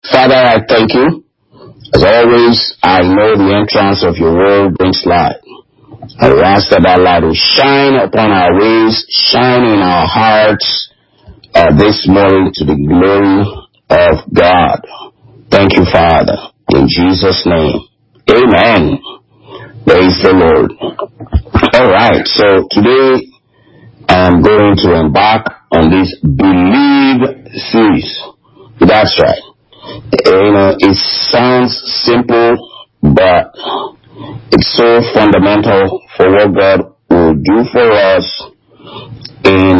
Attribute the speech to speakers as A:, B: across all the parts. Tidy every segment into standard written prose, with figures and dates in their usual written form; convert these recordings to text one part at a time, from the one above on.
A: Father, I thank you. As always, I know the entrance of your word brings light. I ask that light will shine upon our ways, shine in our hearts this morning to the glory of God. Thank you, Father. In Jesus' name, amen. Praise the Lord. All right, so today I am going to embark on this Believe series. That's right. It sounds simple, but it's so fundamental for what God will do for us in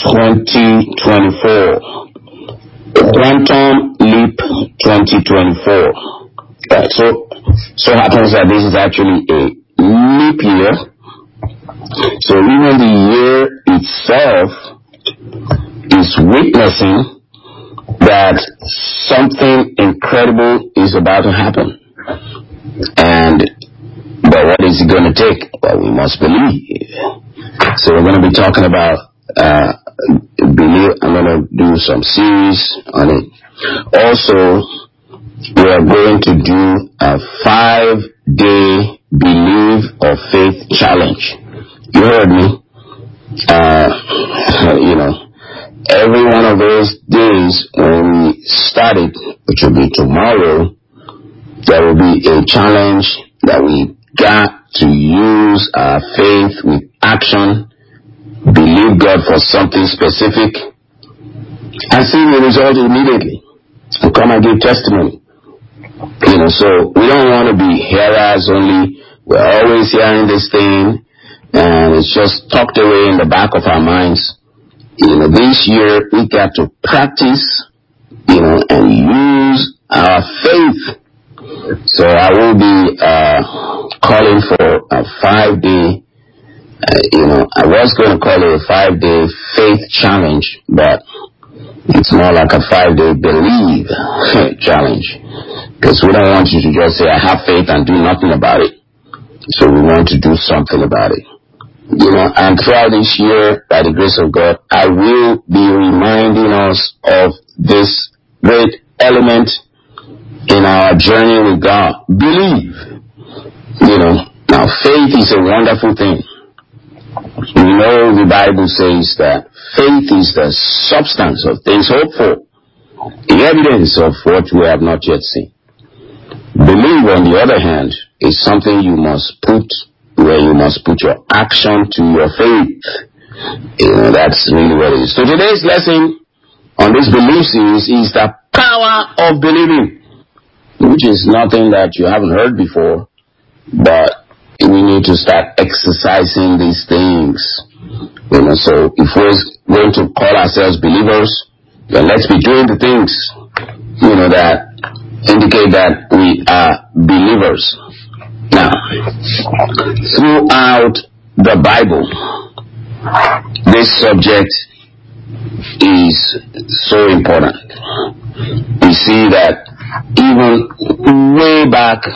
A: 2024. Quantum Leap 2024. Right, so happens that this is actually a leap year. So even the year itself is witnessing that something incredible is about to happen. But what is it going to take? Well, we must believe. So we're going to be talking about believe. I'm going to do some series on it. Also, we are going to do a 5-day Believe or Faith challenge. You heard me. Every one of those days when we started, which will be tomorrow, there will be a challenge that we got to use our faith with action, believe God for something specific, and see the result immediately, and come and give testimony. So we don't want to be hearers only. We're always hearing this thing, and it's just tucked away in the back of our minds. This year we got to practice, and use our faith. So I will be calling for a 5-day, I was going to call it a 5-day faith challenge, but it's more like a 5-day believe challenge. Because we don't want you to just say, I have faith and do nothing about it. So we want to do something about it. And throughout this year, by the grace of God, I will be reminding us of this great element in our journey with God. Believe. Now faith is a wonderful thing. We know the Bible says that faith is the substance of things hoped for, the evidence of what we have not yet seen. Believe, on the other hand, is something you must put where you must put your action to your faith. That's really what it is. So today's lesson on this belief series is the power of believing, which is nothing that you haven't heard before, but we need to start exercising these things. So if we're going to call ourselves believers, then let's be doing the things, that indicate that we are believers. Now, throughout the Bible, this subject is so important. We see that even way back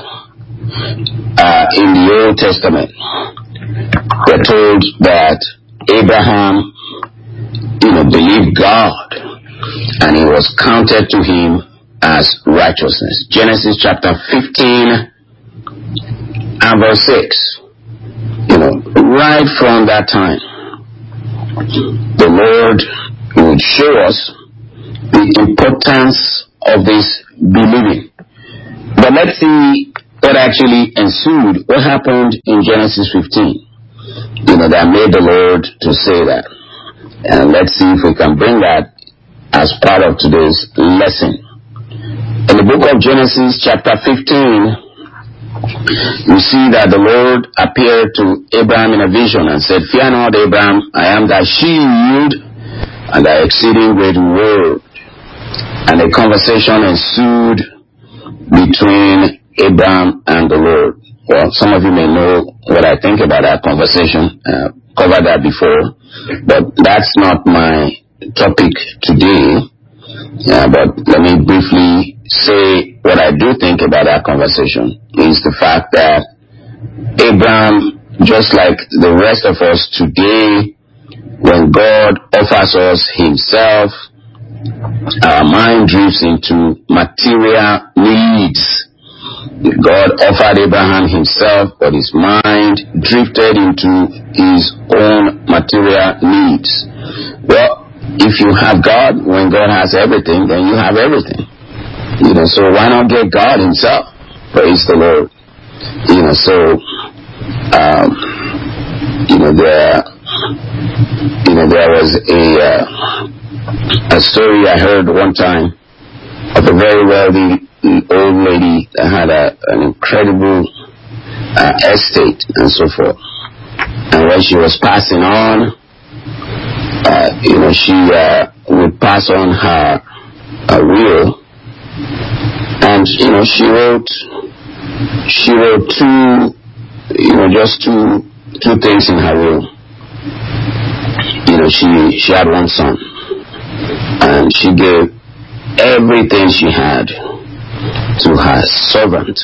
A: in the Old Testament, we're told that Abraham, believed God, and it was counted to him as righteousness. Genesis chapter 15 and verse 6. Right from that time, the Lord would show us the importance of this believing. But let's see what actually ensued. What happened in Genesis 15? That made the Lord to say that. And let's see if we can bring that as part of today's lesson. In the book of Genesis chapter 15, we see that the Lord appeared to Abraham in a vision and said, Fear not, Abraham, I am thy shield and thy exceeding great reward. And a conversation ensued between Abraham and the Lord. Well, some of you may know what I think about that conversation. Covered that before, but that's not my topic today. But let me briefly say what I do think about that conversation is the fact that Abraham, just like the rest of us today, when God offers us himself our mind drifts into material needs. God offered Abraham himself, but his mind drifted into his own material needs. Well, if you have God, when God has everything, then you have everything. So why not get God himself? Praise the Lord. There was a story I heard one time of a very wealthy old lady that had an incredible estate and so forth. And when she was passing on, she would pass on her will, and she wrote two things in her will. She had one son, and she gave everything she had to her servant.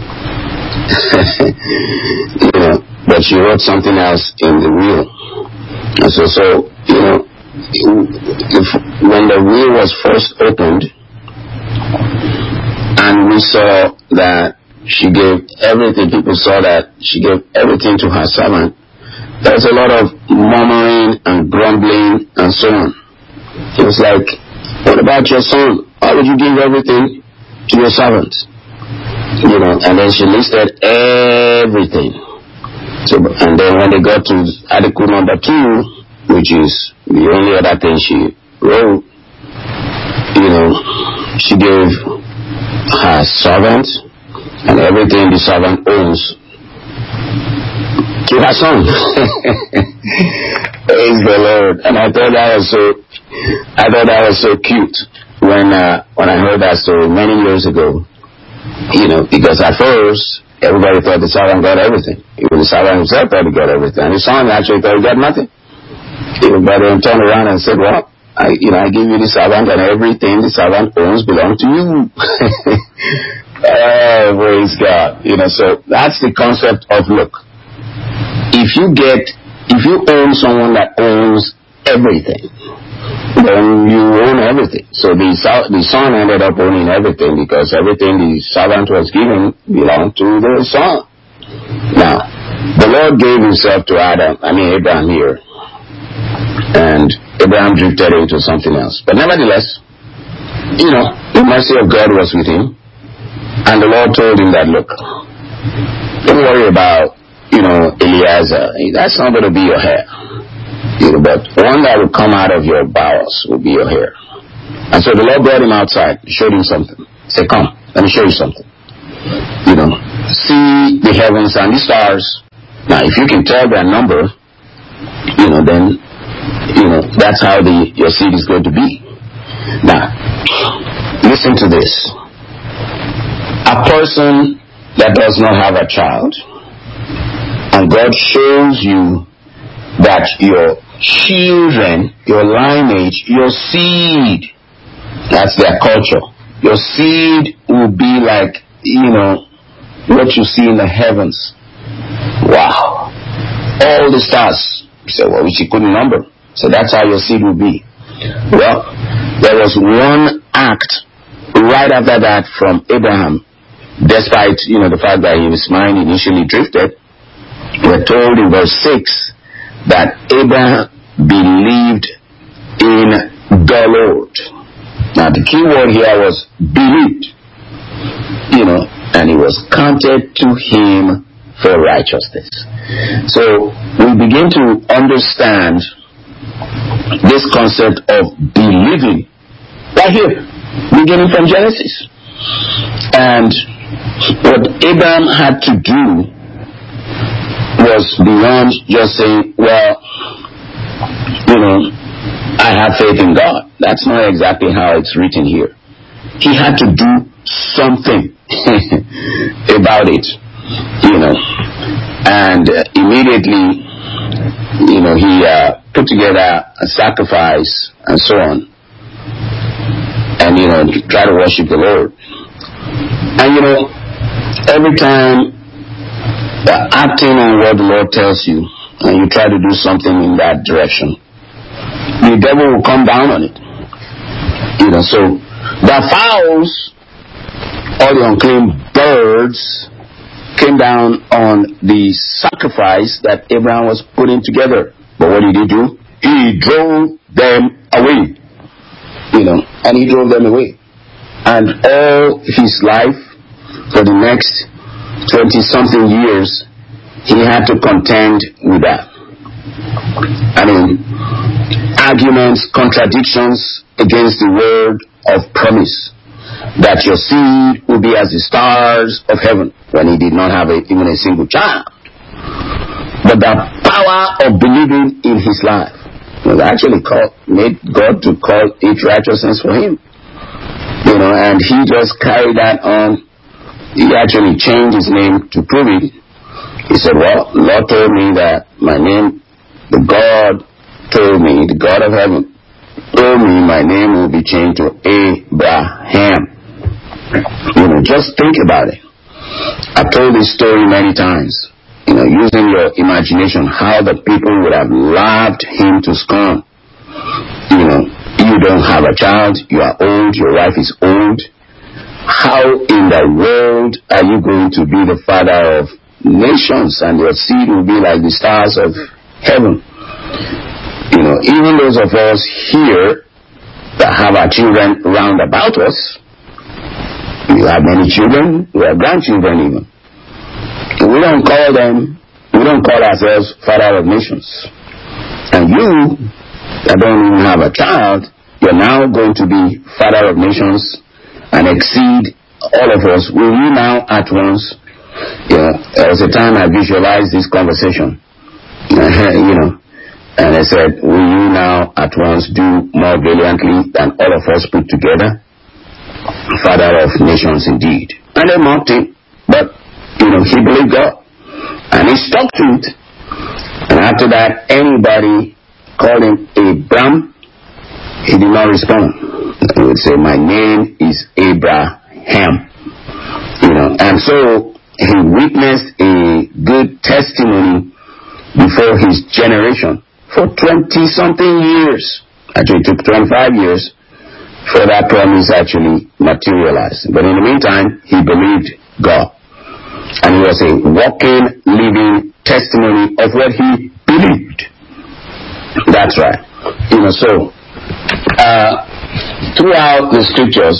A: But she wrote something else in the will. And so when the will was first opened, and we saw that she gave everything, people saw that she gave everything to her servant, there was a lot of murmuring and grumbling and so on. It was like, what about your son? Why would you give everything to your servant? And then she listed everything. And then when they got to article number 2, which is the only other thing she wrote, she gave her servant and everything the servant owns to her son. Praise the Lord. And I thought that was so cute when I heard that story many years ago. Because at first everybody thought the servant got everything. Even the servant himself thought he got everything, and his son actually thought he got nothing. But then turned around and said, "Well, I give you the servant, and everything the servant owns belongs to you." Praise God. So that's the concept of look. If you own someone that owns everything, then you own everything. So the son ended up owning everything, because everything the servant was given belonged to the son. Now, the Lord gave himself to Abraham here, and Abraham drifted into something else. But nevertheless, the mercy of God was with him, and the Lord told him that, look, don't worry about Eliezer. That's not going to be your hair. But one that will come out of your bowels will be your hair. And so the Lord brought him outside, showed him something. He said, come, let me show you something. See the heavens and the stars. Now, if you can tell their number, then, that's how your seed is going to be. Now, listen to this. A person that does not have a child, and God shows you that your children, your lineage, your seed, that's their culture. Your seed will be like, what you see in the heavens. Wow. All the stars. You say, well, which you couldn't number. So that's how your seed will be. Well, there was one act right after that from Abraham. Despite, the fact that his mind initially drifted, we're told in verse 6 that Abraham believed in the Lord. Now, the key word here was believed. And it was counted to him for righteousness. So, we begin to understand this concept of believing right here, beginning from Genesis. And what Abraham had to do was beyond just saying, well, I have faith in God. That's not exactly how it's written here. He had to do something about it, and immediately, he put together a sacrifice and so on, and try to worship the Lord. And every time acting on what the Lord tells you, and you try to do something in that direction, the devil will come down on it. So the fowls, all the unclean birds, came down on the sacrifice that Abraham was putting together. But what did he do? He drove them away. And he drove them away. And all his life, for the next 20-something years, he had to contend with that. Arguments, contradictions against the word of promise, that your seed will be as the stars of heaven, when he did not have even a single child. But the power of believing in his life was actually made God to call it righteousness for him. And he just carried that on. He actually changed his name to prove it. He said, well, Lord told me that my name, the God told me, the God of heaven told me my name will be changed to Abraham. Just think about it. I've told this story many times. Using your imagination, how the people would have laughed him to scorn. You don't have a child, you are old, your wife is old. How in the world are you going to be the father of nations, and your seed will be like the stars of heaven? Even those of us here that have our children round about us, we have many children, we have grandchildren even. We don't call ourselves father of nations. And you that don't even have a child, you're now going to be father of nations and exceed all of us. Will you now at once, there was a time I visualized this conversation, and I said, will you now at once do more valiantly than all of us put together? Father of nations indeed. And they mocked him, but he believed God, and he stuck to it. And after that, anybody called him Abram, he did not respond. He would say, my name is Abraham. And so he witnessed a good testimony before his generation for 20-something years. Actually, it took 25 years for that promise actually materialized. But in the meantime, he believed God. And he was a walking, living testimony of what he believed. That's right. Throughout the scriptures,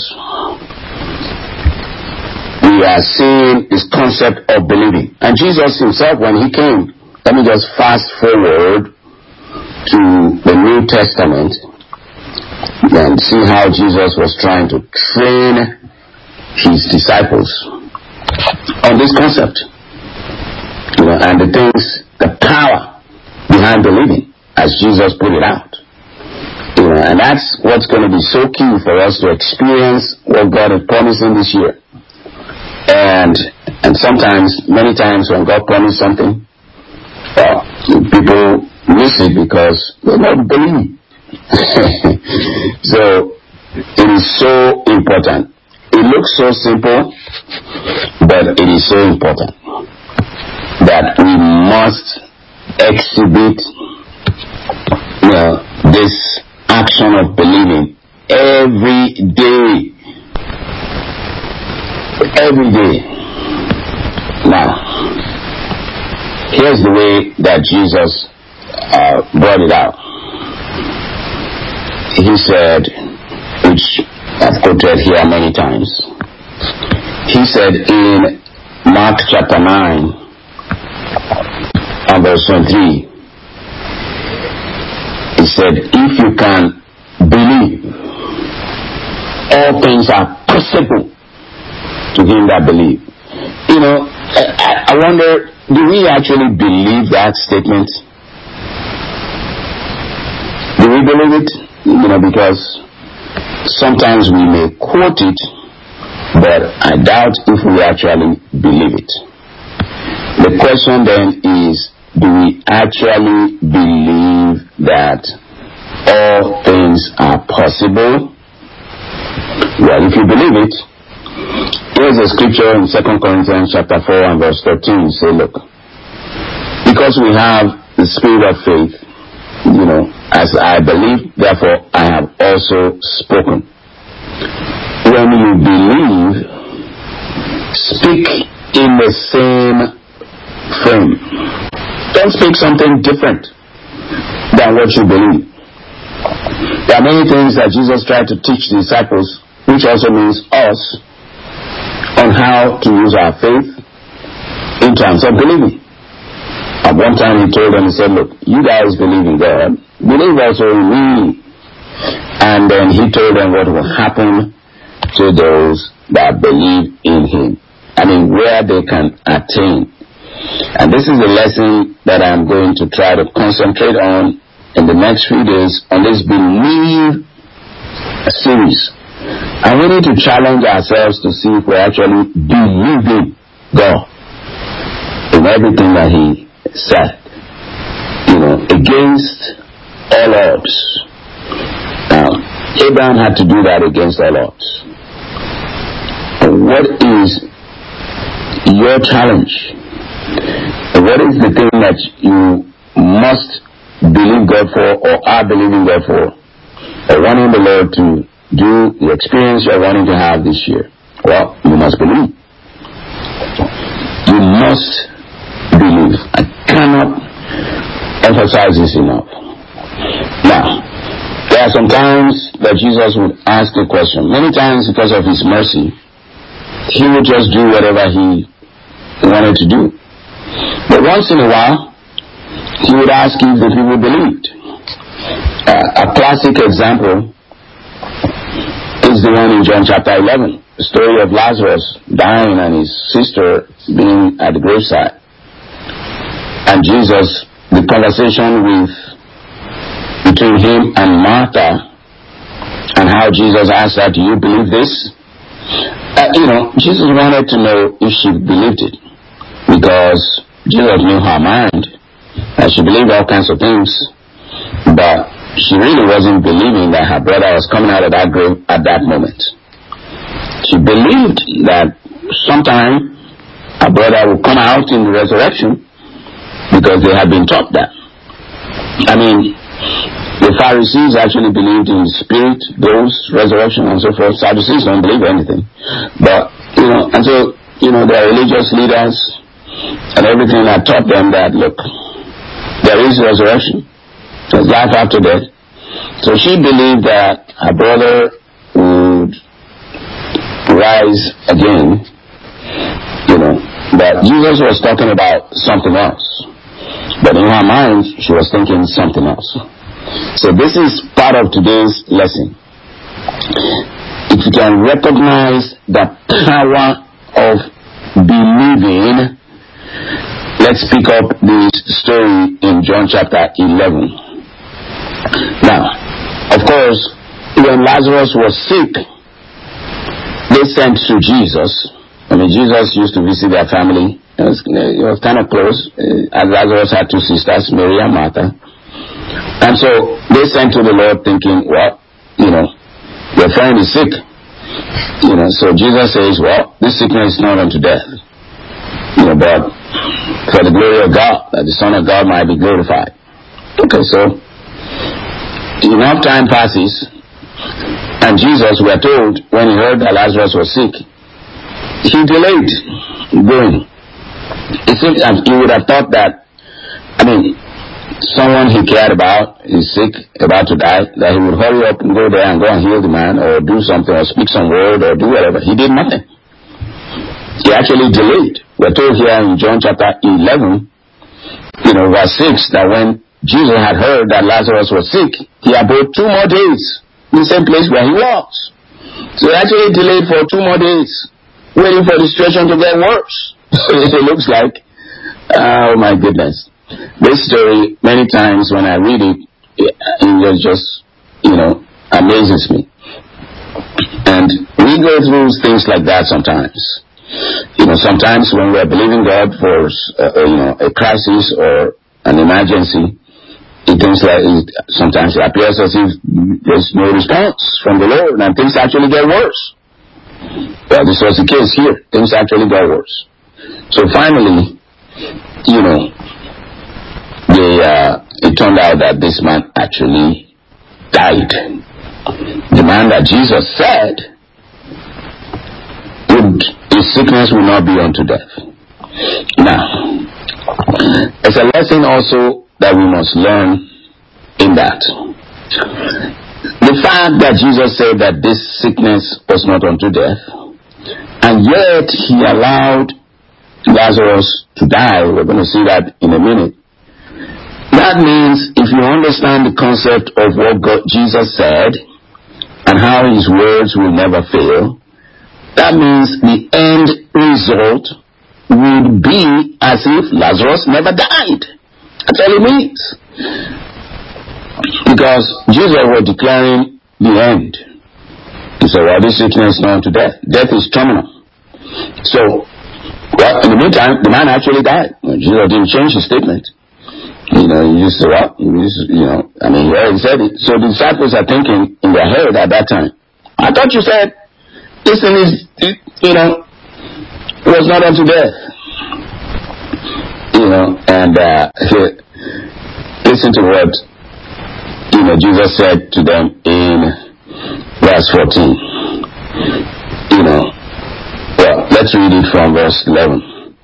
A: we are seeing this concept of believing. And Jesus himself, when he came, let me just fast forward to the New Testament and see how Jesus was trying to train his disciples on this concept. And the things, the power behind believing, as Jesus put it out. And that's what's going to be so key for us to experience what God is promising this year. And sometimes, many times when God promises something, people miss it because they don't believe. So, it is so important. It looks so simple, but it is so important that we must exhibit this action of believing every day. Every day. Now, here's the way that Jesus brought it out. He said, which I've quoted here many times, he said in Mark chapter 9 and verse 23, he said, if you can believe, all things are possible to him that believe. I wonder, do we actually believe that statement? Do we believe it? Because sometimes we may quote it, but I doubt if we actually believe it. The question then is, do we actually believe that all things are possible? Well, if you believe it, here's a scripture in 2 Corinthians chapter 4 and verse 13. Say, look, because we have the spirit of faith, as I believe, therefore I have also spoken. when you believe, speak in the same frame. Don't speak something different than what you believe. There are many things that Jesus tried to teach the disciples, which also means us, on how to use our faith in terms of believing. At one time he told them, he said, look, you guys believe in God, believe also in me. And then he told them what will happen to those that believe in him. I mean, where they can attain. And this is a lesson that I'm going to try to concentrate on in the next few days on this Believe series. And we need to challenge ourselves to see if we're actually believing God in everything that he said, against all odds. Now, Abraham had to do that against all odds. What is your challenge? What is the thing that you must believe God for, or are believing God for, or wanting the Lord to do, the experience you're wanting to have this year? Well, you must believe. You must believe. I cannot emphasize this enough. Now, there are some times that Jesus would ask a question. Many times, because of his mercy, he would just do whatever he wanted to do. But once in a while, he would ask if the people believed. A classic example is the one in John chapter 11, the story of Lazarus dying and his sister being at the graveside. And Jesus, the conversation between him and Martha, and how Jesus asked her, do you believe this? Jesus wanted to know if she believed it, because Jesus knew her mind, and she believed all kinds of things, but she really wasn't believing that her brother was coming out of that grave at that moment. She believed that sometime her brother would come out in the resurrection, because they had been taught that. I mean, the Pharisees actually believed in spirit, ghosts, resurrection, and so forth. Sadducees don't believe anything. But, and so, their religious leaders and everything had taught them that, look, there is resurrection. There's life after death. So she believed that her brother would rise again, but Jesus was talking about something else. But in her mind, she was thinking something else. So this is part of today's lesson. If you can recognize the power of believing, let's pick up this story in John chapter 11. Now, of course, when Lazarus was sick, they sent to Jesus. Jesus used to visit their family. It was kind of close, as Lazarus had two sisters, Mary and Martha. And so they sent to the Lord thinking, well, your friend is sick. So Jesus says, well, this sickness is not unto death. But for the glory of God, that the Son of God might be glorified. Okay, so enough time passes, and Jesus, we are told, when he heard that Lazarus was sick, he delayed going. It seems he would have thought that, someone he cared about is sick, about to die, that he would hurry up and go there and go and heal the man, or do something, or speak some word, or do whatever. He did nothing. He actually delayed. We're told here in John chapter 11, verse 6, that when Jesus had heard that Lazarus was sick, he abode 2 more days in the same place where he was. So he actually delayed for 2 more days, waiting for the situation to get worse. It looks like, oh my goodness. This story, many times when I read it, it just, amazes me. And we go through things like that sometimes. Sometimes when we're believing God for, a crisis or an emergency, sometimes it appears as if there's no response from the Lord, and things actually get worse. Well, this was the case here. Things actually got worse. So finally, it turned out that this man actually died. the man that Jesus said his sickness will not be unto death. Now, there's a lesson also that we must learn in that. The fact that Jesus said that this sickness was not unto death, and yet he allowed Lazarus to die, we're going to see that in a minute. That means if you understand the concept of what Jesus said and how his words will never fail, that means the end result would be as if Lazarus never died. That's all it means. Because Jesus was declaring the end. He said, well, this sickness is not unto death. Death is terminal. So, well, in the meantime, the man actually died. Jesus didn't change his statement. He just said, well, he already said it. So the disciples are thinking in their head at that time, I thought you said, this thing is, was not unto death. And listen to what, Jesus said to them in verse 14. Well, let's read it from verse 11.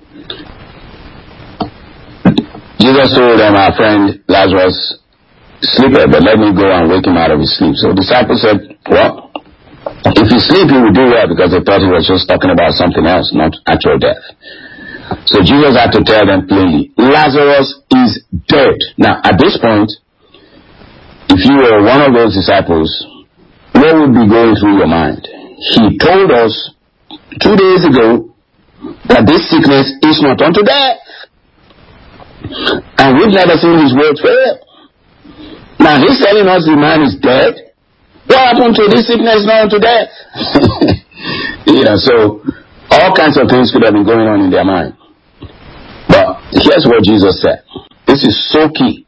A: Jesus told them, our friend Lazarus sleepeth, but let me go and wake him out of his sleep. So the disciples said, well, if he sleep, he will do well, because they thought he was just talking about something else, not actual death. So Jesus had to tell them plainly, Lazarus is dead. Now, at this point, if you were one of those disciples, what would be going through your mind? He told us 2 days ago that this sickness is not unto death. And we've never seen his word fail. Now he's telling us the man is dead. What happened to this sickness not unto death? So all kinds of things could have been going on in their mind. But here's what Jesus said. This is so key.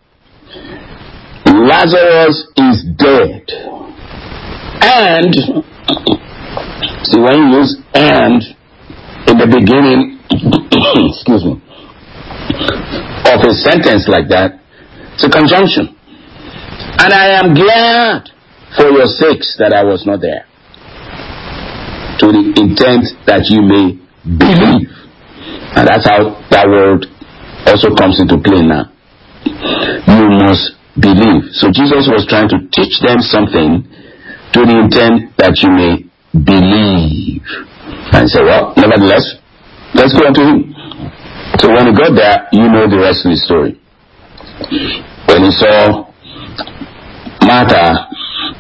A: Lazarus is dead. And, see, when you use and in the beginning, excuse me, of a sentence like that, it's a conjunction. And I am glad for your sakes that I was not there, to the intent that you may believe. And that's how that word also comes into play now. You must believe. So Jesus was trying to teach them something to the intent that you may believe. And say, well, nevertheless, let's go on to him. So when he got there, you know the rest of the story. When he saw Martha,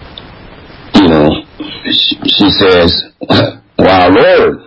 A: she says, wow, Lord,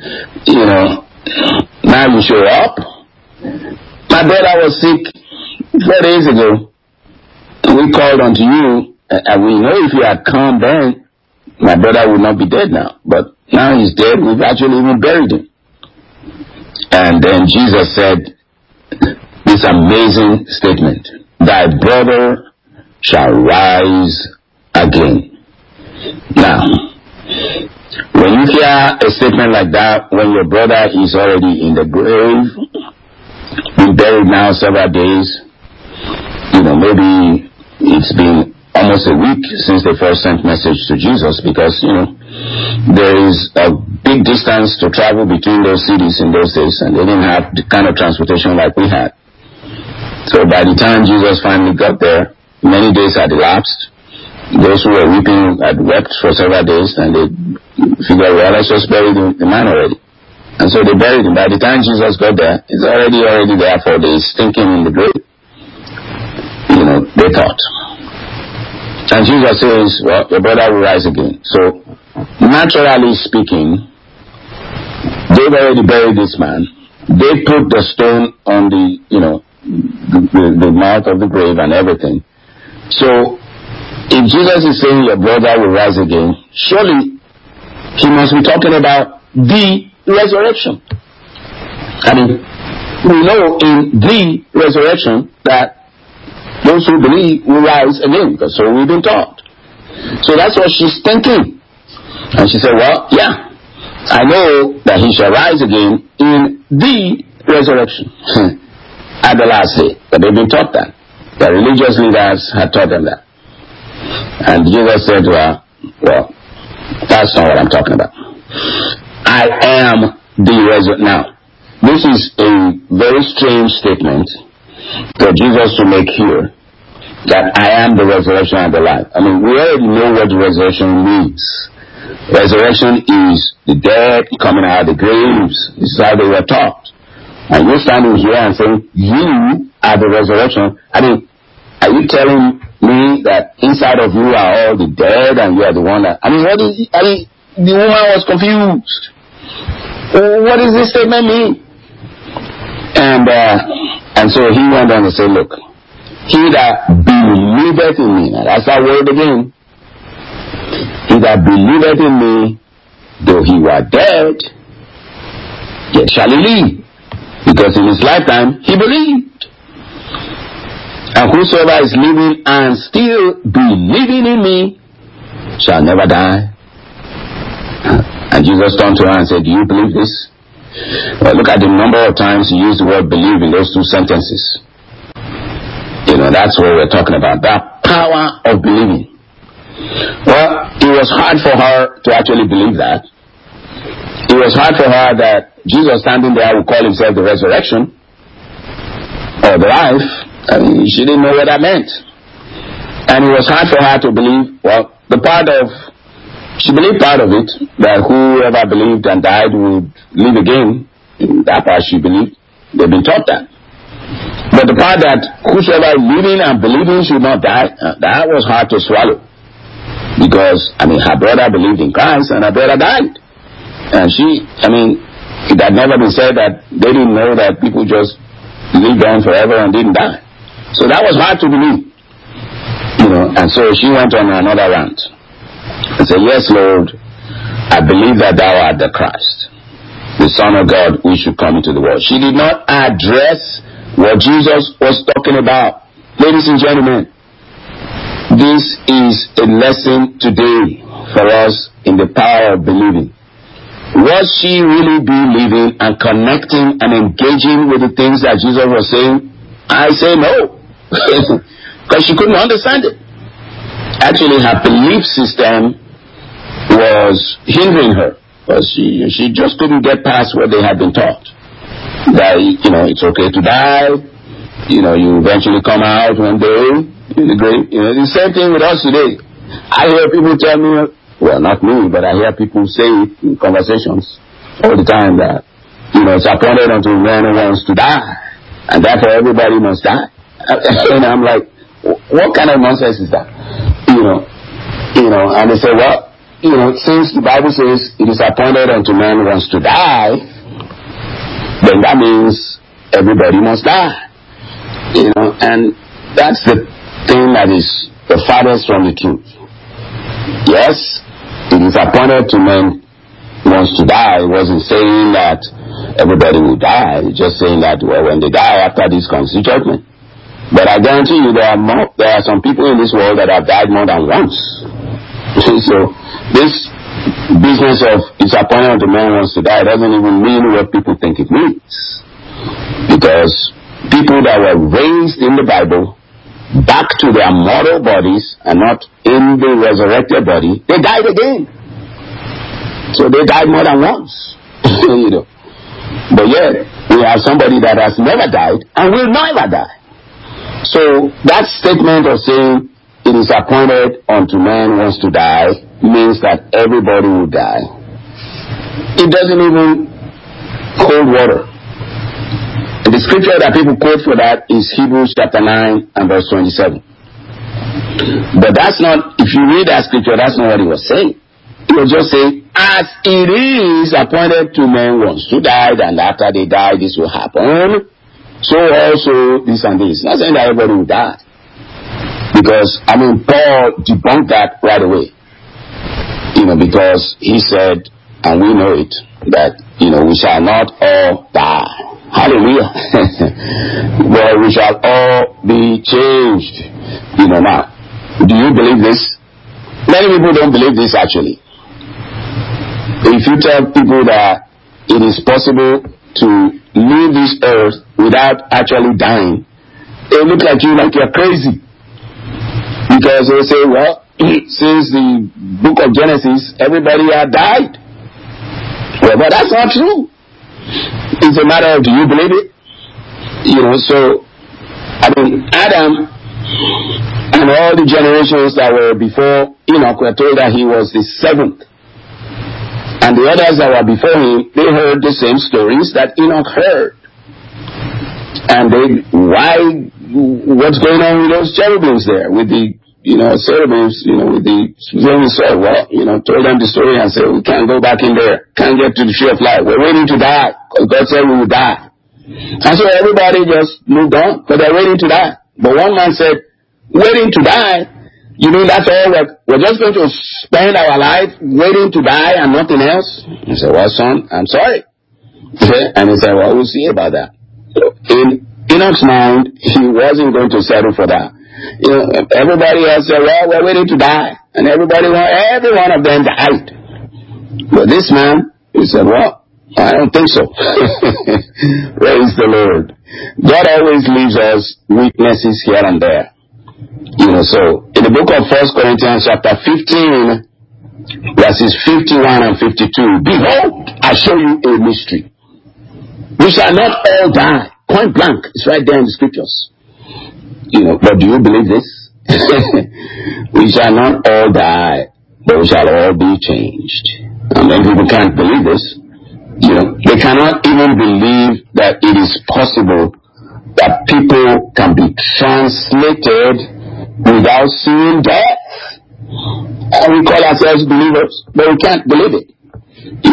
A: now you show up. My brother was sick 4 days ago. We called unto you, and we know if you had come then, my brother would not be dead now. But now he's dead. We've actually even buried him. And then Jesus said this amazing statement, thy brother shall rise again. Now, when you hear a statement like that, when your brother is already in the grave, been buried now several days, maybe it's been almost a week since they first sent message to Jesus, because, there is a big distance to travel between those cities in those days, and they didn't have the kind of transportation like we had. So by the time Jesus finally got there, many days had elapsed. Those who were weeping had wept for several days, and they figured, well, let's just bury the man already. And so they buried him. By the time Jesus got there, he's already there for days, stinking in the grave. They thought. And Jesus says, well, your brother will rise again. So, naturally speaking, they've already buried this man. They put the stone on the mouth of the grave and everything. So, if Jesus is saying your brother will rise again, surely he must be talking about the resurrection. I mean, we know in the resurrection that those who believe will rise again, because so we've been taught. So that's what she's thinking. And she said, well, yeah, I know that he shall rise again in the resurrection at the last day. But they've been taught that. The religious leaders had taught them that. And Jesus said to her, well, that's not what I'm talking about. I am the resurrection. Now, this is a very strange statement for Jesus to make here, that I am the resurrection and the life. I mean, we already know what resurrection means. Resurrection is the dead coming out of the graves. This is how they were taught. And you're standing here and saying, you are the resurrection. I mean, are you telling me that inside of you are all the dead and you are the one that... the woman was confused. What does this statement mean? And so he went on to say, look, he that believeth in me, now that's that word again. He that believeth in me, though he were dead, yet shall he live. Because in his lifetime, he believed. And whosoever is living and still believing in me shall never die. And Jesus turned to her and said, do you believe this? Well, look at the number of times he used the word believe in those two sentences. That's what we're talking about. That power of believing. Well, it was hard for her to actually believe that. It was hard for her that Jesus standing there would call himself the resurrection or the life. I mean, she didn't know what that meant. And it was hard for her to believe, well, she believed part of it, that whoever believed and died would live again. That part she believed. They've been taught that. But the part that whosoever living and believing should not die, that was hard to swallow. Because, her brother believed in Christ and her brother died. And it had never been said that they didn't know that people just lived on forever and didn't die. So that was hard to believe. And so she went on another rant and said, yes, Lord, I believe that thou art the Christ, the Son of God, who should come into the world. She did not address what Jesus was talking about. Ladies and gentlemen, this is a lesson today for us in the power of believing. Was she really believing and connecting and engaging with the things that Jesus was saying? I say no. Because she couldn't understand it. Actually, her belief system was hindering her. Because she just couldn't get past what they had been taught. That, it's okay to die. You eventually come out one day in the grave. The same thing with us today. I hear people tell me, well, not me, but I hear people say in conversations all the time that, it's appointed unto man who wants to die. And therefore everybody must die. And I'm like, what kind of nonsense is that? And they say, well, since the Bible says it is appointed unto man who wants to die, then that means everybody must die. And that's the thing that is the farthest from the truth. Yes, it is appointed to men who wants to die. It wasn't saying that everybody will die. It's just saying that, well, when they die, after this comes the judgment. But I guarantee you there are some people in this world that have died more than once. So this business of it's appointed unto man wants to die doesn't even mean what people think it means. Because people that were raised in the Bible back to their mortal bodies and not in the resurrected body, they died again. So they died more than once. But yet we have somebody that has never died and will never die. So that statement of saying it is appointed unto man wants to die means that everybody will die. It doesn't even hold water. And the scripture that people quote for that is Hebrews chapter 9 and verse 27. But that's not, if you read that scripture, that's not what he was saying. He was just saying, as it is appointed to men once to die, and after they die this will happen, so also this and this. Not saying that everybody will die. Because, Paul debunked that right away. Because he said, and we know it, that, we shall not all die. Hallelujah. But we shall all be changed. Now, do you believe this? Many people don't believe this actually. If you tell people that it is possible to leave this earth without actually dying, they look at you like you're crazy. Because they say, well, since the book of Genesis, everybody had died. Well, but that's not true. It's a matter of, do you believe it? So, Adam and all the generations that were before Enoch were told that he was the seventh. And the others that were before him, they heard the same stories that Enoch heard. And what's going on with those cherubims there? With the, cherubims, with the flaming sword? Well, told them the story and said, we can't go back in there. Can't get to the tree of life. We're waiting to die. God said we will die. And so everybody just moved on, but they're waiting to die. But one man said, waiting to die? You mean that's all? We're just going to spend our life waiting to die and nothing else? He said, well, son, I'm sorry. And he said, well, we'll see about that. In Enoch's mind, he wasn't going to settle for that. Everybody else said, well, we're waiting to die. And every one of them died. But this man, he said, well, I don't think so. Praise the Lord. God always leaves us weaknesses here and there. So in the book of 1 Corinthians chapter 15, verses 51 and 52, behold, I show you a mystery. We shall not all die. Point blank. It's right there in the scriptures. But do you believe this? We shall not all die, but we shall all be changed. And many people can't believe this. They cannot even believe that it is possible that people can be translated without seeing death. And we call ourselves believers, but we can't believe it. In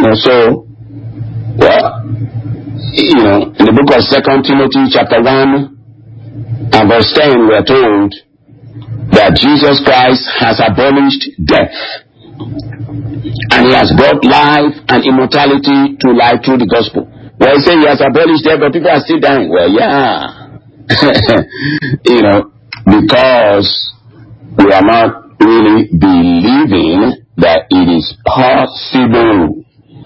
A: the book of 2 Timothy chapter 1 and verse 10, we are told that Jesus Christ has abolished death. And he has brought life and immortality to life through the gospel. Well, he said he has abolished death, but people are still dying. Well, yeah. Because we are not really believing that it is possible.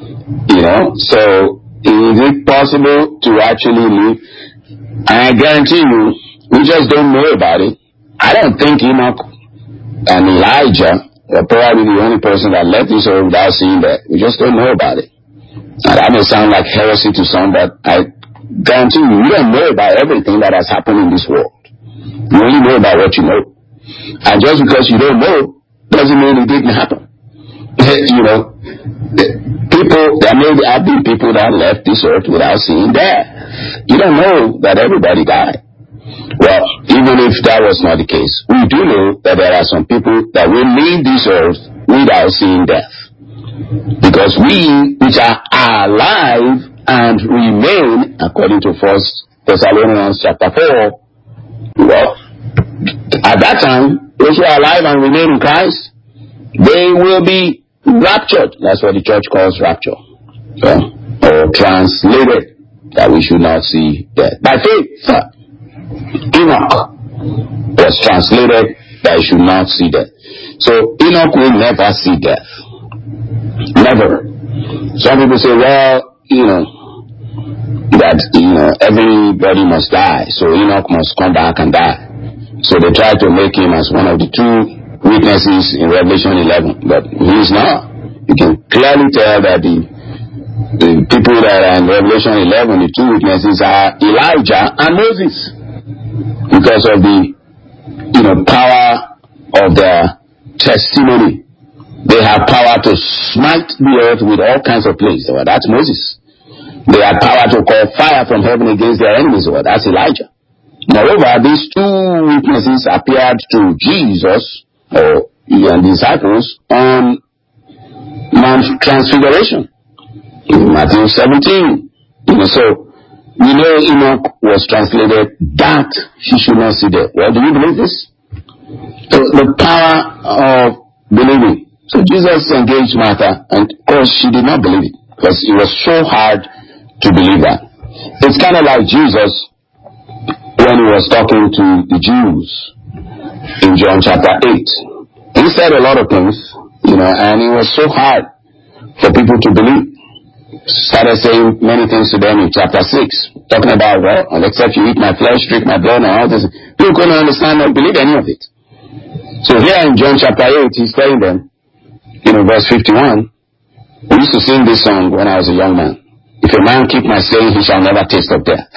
A: So is it possible to actually live? I guarantee you, we just don't know about it. I don't think Enoch and Elijah were probably the only person that left this earth without seeing that. We just don't know about it. And that may sound like heresy to some, but I guarantee you, you don't know about everything that has happened in this world. You only know about what you know. And just because you don't know doesn't mean it didn't happen. There may have been people that left this earth without seeing death. You don't know that everybody died. Well, even if that was not the case, we do know that there are some people that will leave this earth without seeing death. Because we, which are alive and remain, according to 1 Thessalonians chapter 4, well, at that time, those who are alive and remain in Christ, they will be raptured. That's what the church calls rapture. Or translated, that we should not see death. By faith, Enoch was translated that he should not see death. So Enoch will never see death. Never. Some people say, well, that everybody must die, so Enoch must come back and die. So they try to make him as one of the two witnesses in Revelation 11, but he is not. You can clearly tell that the people that are in Revelation 11, the two witnesses are Elijah and Moses, because of the power of their testimony. They have power to smite the earth with all kinds of plagues. Well, that's Moses. They have power to call fire from heaven against their enemies. Well, that's Elijah. Moreover, these two witnesses appeared to Jesus and disciples on Mount Transfiguration in Matthew 17. So we know Enoch was translated that he should not see death. Well, do you believe this? The power of believing. So Jesus engaged Martha, and of course she did not believe it, because it was so hard to believe that. It's kind of like Jesus when he was talking to the Jews in John chapter 8. He said a lot of things, and it was so hard for people to believe. Started saying many things to them in chapter 6, talking about, well, except you eat my flesh, drink my blood, and all this. People couldn't understand or believe any of it. So here in John chapter 8, he's telling them, verse 51, we used to sing this song when I was a young man. If a man keep my saying, he shall never taste of death.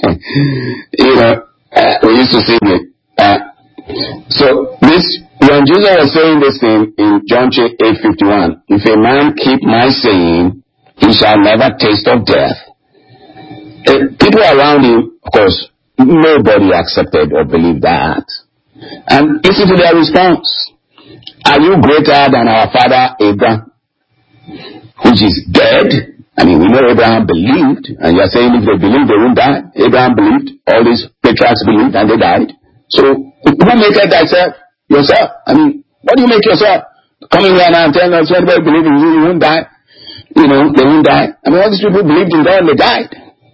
A: We used to sing it. So when Jesus was saying this thing in John 8:51, if a man keep my saying, he shall never taste of death. People around him, of course, nobody accepted or believed that. And listen to their response. Are you greater than our father Abraham, which is dead? I mean, we know Abraham believed, and you're saying if they believed, they wouldn't die. Abraham believed, all these patriarchs believed, and they died. So, who make it thyself? Yourself. I mean, what do you make yourself? Coming here now and telling us, anybody believe in you won't die. They won't die. I mean, all these people believed in God and they died.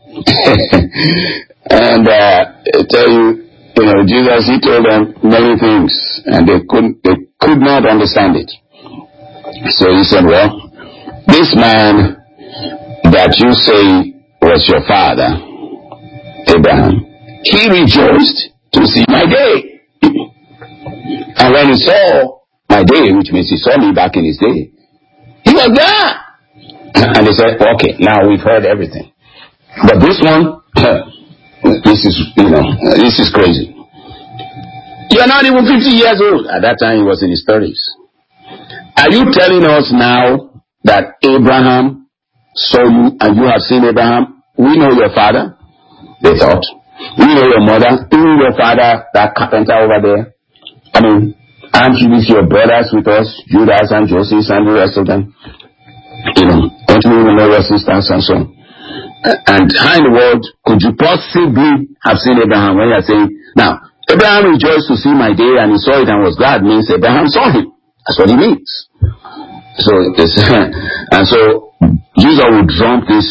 A: And I tell you, Jesus, he told them many things, and they could not understand it. So he said, well, this man that you say was your father, Abraham, he rejoiced to see my day. And when he saw my day, which means he saw me back in his day, he was there. And they said, okay, now we've heard everything. But this one, this is crazy. You're not even 50 years old. At that time, he was in his 30s. Are you telling us now that Abraham saw you and you have seen Abraham? We know your father, they thought. We know your mother. Even your father, that carpenter over there. I mean, aren't you with your brothers with us, Judas and Joseph and the rest of them? Don't you even know your sisters and so on? And how in the world could you possibly have seen Abraham when you're saying, now, Abraham rejoiced to see my day and he saw it and was glad, means Abraham saw him. That's what it means. So, and so, Jesus would drop this,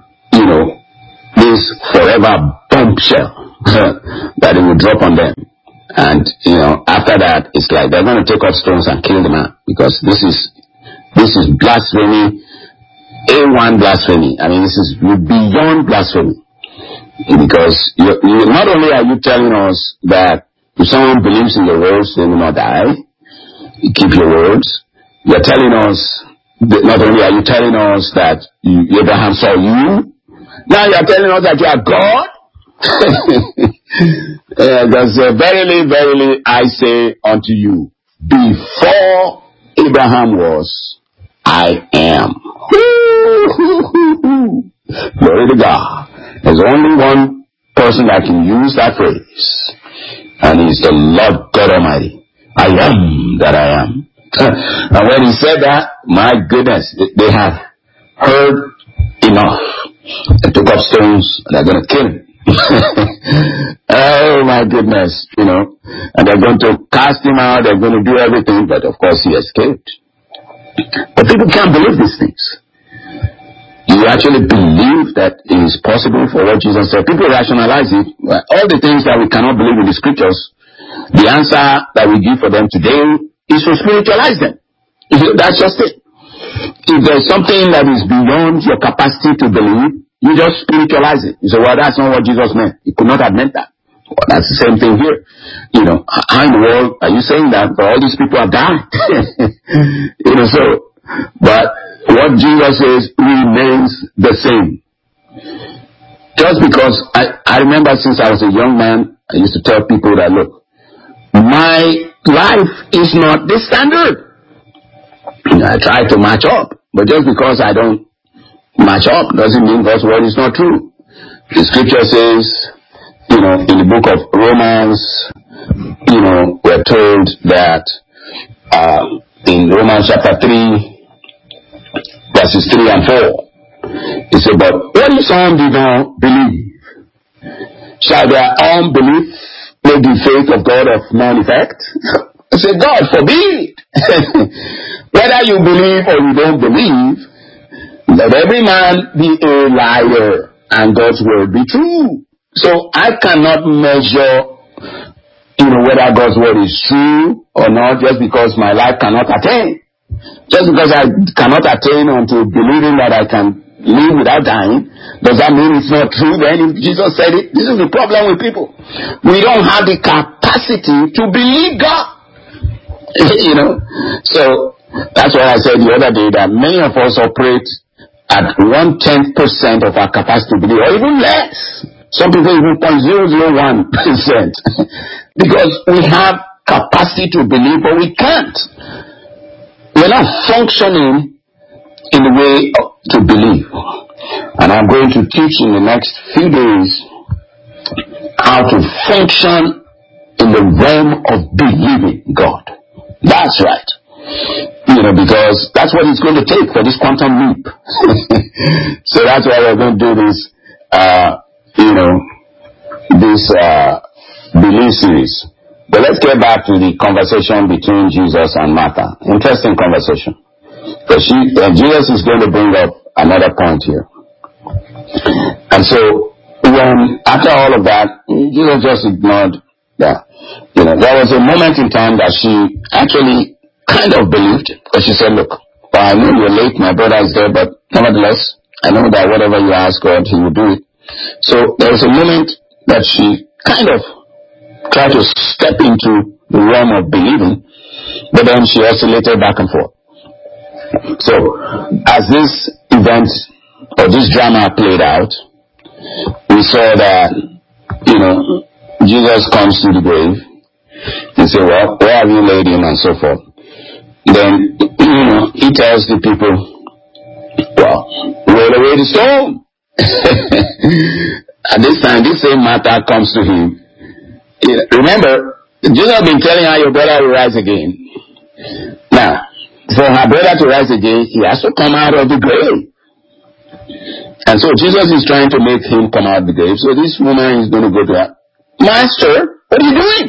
A: this forever bombshell that he would drop on them. And, after that, it's like they're going to take up stones and kill the man, because this is blasphemy, A1 blasphemy. I mean, this is beyond blasphemy. Because not only are you telling us that if someone believes in your words, they will not die, you keep your words. You're telling us, not only are you telling us that Abraham saw you, now you're telling us that you are God. Because verily, verily, I say unto you, before Abraham was, I am. Glory to God. There's only one person that can use that phrase, and he's the Lord God Almighty. I am that I am. And when he said that, my goodness, they have heard enough. They took up stones and they're going to kill him. Oh my goodness, and they're going to cast him out, they're going to do everything, but of course he escaped. But people can't believe these things. You actually believe that it is possible for what Jesus said. People rationalize it. All the things that we cannot believe in the scriptures, the answer that we give for them today is to spiritualize them. That's just it. If there's something that is beyond your capacity to believe, you just spiritualize it. You say, well, that's not what Jesus meant. He could not have meant that. Well, that's the same thing here. How in the world are you saying that? But all these people have died. But what Jesus says remains the same. Just because I remember since I was a young man, I used to tell people that, look, my life is not the standard. I try to match up, but just because I don't match up doesn't mean God's word is not true. The scripture says, in the book of Romans, we're told that in Romans chapter 3, verses 3 and 4, it said, but what if some do not believe? Shall their unbelief make the faith of God of none effect? I said, God forbid. Whether you believe or you don't believe, let every man be a liar and God's word be true. So I cannot measure, whether God's word is true or not just because my life cannot attain. Just because I cannot attain unto believing that I can live without dying, does that mean it's not true? Then if Jesus said it, this is the problem with people. We don't have the capacity to believe God. So that's why I said the other day that many of us operate at 1/10% of our capacity to believe, or even less. Some people even 0.001%. Because we have capacity to believe, but we can't. We're not functioning in the way to believe. And I'm going to teach in the next few days how to function in the realm of believing God. That's right. Because that's what it's going to take for this quantum leap. So that's why we're going to do this, this belief series. But let's get back to the conversation between Jesus and Martha. Interesting conversation. Because Jesus is going to bring up another point here. And so, after all of that, Jesus just ignored that. There was a moment in time that she actually kind of believed, because she said, look, I know you're late, my brother is there, but nevertheless, I know that whatever you ask God, He will do it. So there was a moment that she kind of tried to step into the realm of believing, but then she oscillated back and forth. So, as this event, or this drama played out, we saw that, Jesus comes to the grave, and say, well, where have you laid him, and so forth. Then, he tells the people, well, roll away the stone. At this time, this same Martha comes to him. Remember, Jesus has been telling her your brother will rise again. Now, for her brother to rise again, he has to come out of the grave. And so Jesus is trying to make him come out of the grave. So this woman is going to go to her, Master, what are you doing?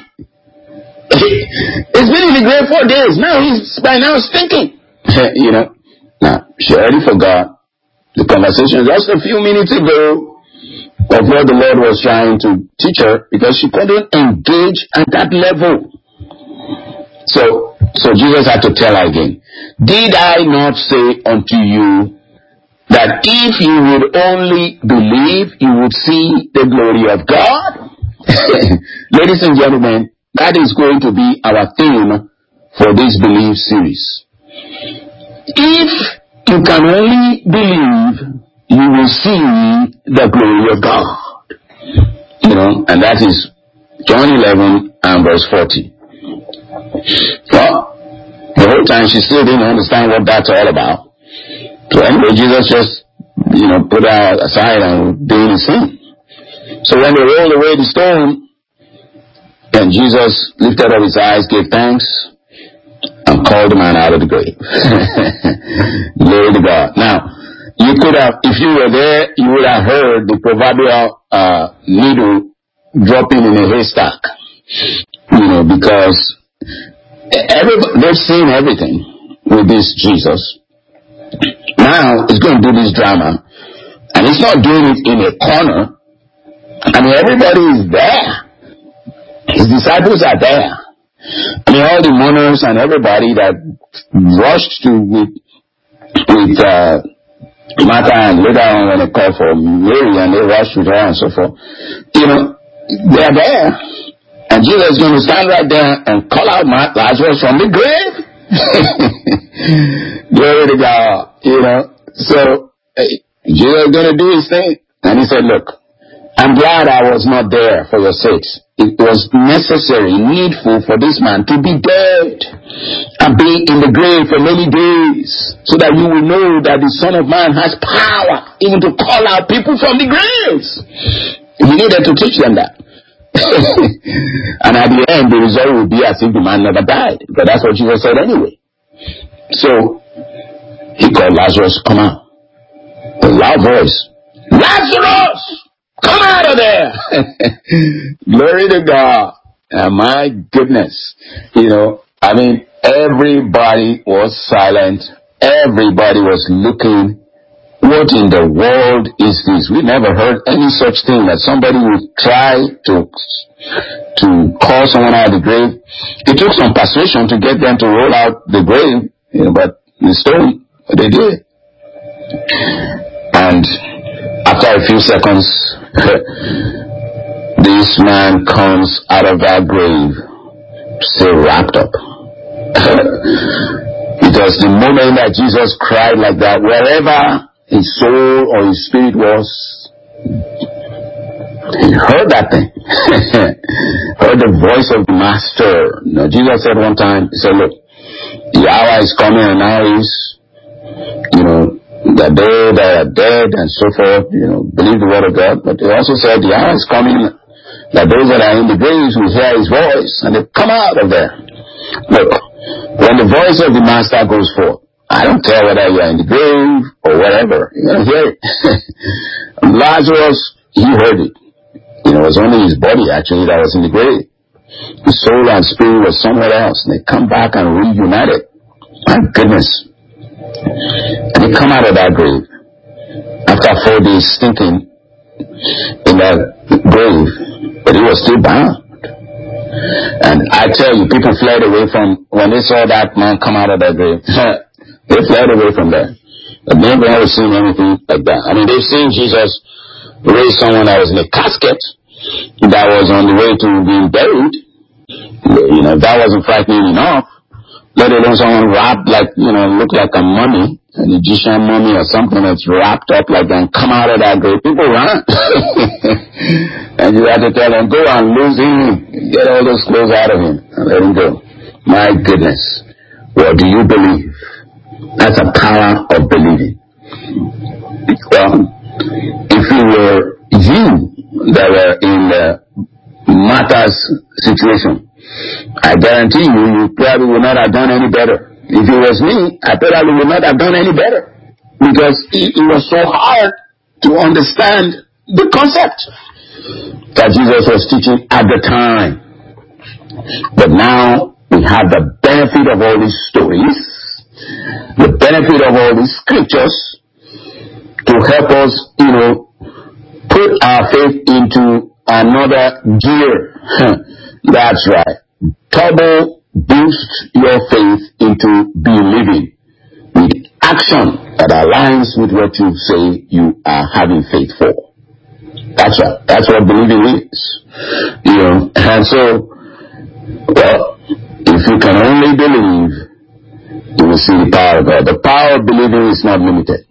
A: He's been in the grave 4 days. Now he's by now stinking. Now, she already forgot the conversation just a few minutes ago of what the Lord was trying to teach her, because she couldn't engage at that level. So Jesus had to tell her again, did I not say unto you that if you would only believe, you would see the glory of God? Ladies and gentlemen, that is going to be our theme for this belief series. If you can only believe, you will see the glory of God. And that is John 11 and verse 40. Well, the whole time she still didn't understand what that's all about. So anyway, Jesus just, put her aside and did his thing. So when they rolled away the stone, and Jesus lifted up his eyes, gave thanks, and called the man out of the grave. Glory to God. Now, you could have, if you were there, you would have heard the proverbial needle dropping in a haystack. Because they've seen everything with this Jesus. Now, he's going to do this drama, and he's not doing it in a corner. I mean, everybody is there. His disciples are there. I mean, all the mourners and everybody that rushed with Martha, and later on when they called for Mary and they rushed with her and so forth. They are there. And Jesus is going to stand right there and call out Lazarus from the grave. Glory to God. So Jesus is going to do his thing. And he said, look, I'm glad I was not there for your sakes. It was necessary, needful for this man to be dead and be in the grave for many days, so that you will know that the Son of Man has power even to call out people from the graves. He needed to teach them that. And at the end, the result will be as if the man never died, because that's what Jesus said anyway. So he called Lazarus, come out. A loud voice, Lazarus! Come out of there! Glory to God. And my goodness, everybody was silent. Everybody was looking. What in the world is this? We never heard any such thing, that somebody would try to call someone out of the grave. It took some persuasion to get them to roll out the grave, but the stone, they did. And after a few seconds, this man comes out of that grave, still wrapped up. Because the moment that Jesus cried like that, wherever his soul or his spirit was, he heard that thing. Heard the voice of the Master. You know, Jesus said one time, he said, look, the hour is coming and now is, you know, that they that are dead and so forth, you know, believe the word of God. But he also said the hour is coming that those that are in the graves will hear his voice and they come out of there. Look, when the voice of the Master goes forth, I don't care whether you are in the grave or whatever, you're going to hear it. Lazarus, he heard it. You know, it was only his body actually that was in the grave. His soul and spirit was somewhere else. And they come back and reunited. My goodness. And they come out of that grave after 4 days stinking in that grave, but he was still bound. And I tell you, people fled away from, when they saw that man come out of that grave, they fled away from there. But they've never seen anything like that. I mean, they've seen Jesus raise someone that was in a casket that was on the way to being buried. You know, that wasn't frightening enough. Let alone someone wrapped like, you know, looked like a mummy, an Egyptian mummy or something that's wrapped up like that and come out of that grave. People run. And you have to tell them, go and lose him. Get all those clothes out of him and let him go. My goodness. What do you believe? That's a power of believing. Well, if it were you that were in the Martha's situation, I guarantee you probably would not have done any better. If it was me, I probably would not have done any better. Because it was so hard to understand the concept that Jesus was teaching at the time. But now we have the benefit of all these stories, the benefit of all these scriptures to help us, you know, put our faith into another gear. That's right. Turbo boost your faith into believing with action that aligns with what you say you are having faith for. That's right. That's what believing is. You know, and so, well, if you can only believe, you will see the power of God. The power of believing is not limited.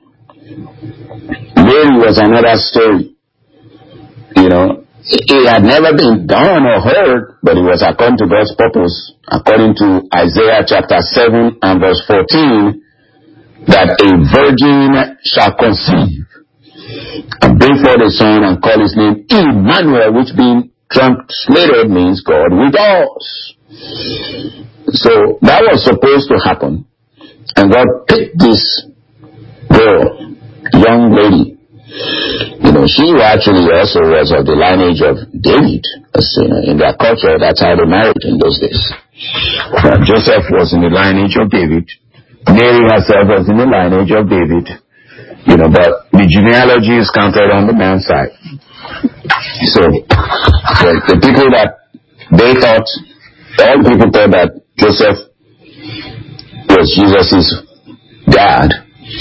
A: Mary was another story. You know, it had never been done or heard, but it was according to God's purpose, according to Isaiah chapter 7 and verse 14, that a virgin shall conceive and bring forth a son and call his name Emmanuel, which being translated means God with us. So that was supposed to happen, and God picked this girl, young lady. You know, she actually also was of the lineage of David. You know, in their culture, that's how they married in those days. Joseph was in the lineage of David. Mary herself was in the lineage of David. You know, but the genealogy is counted on the man's side. So, the people that they thought, all people thought that Joseph was Jesus' dad.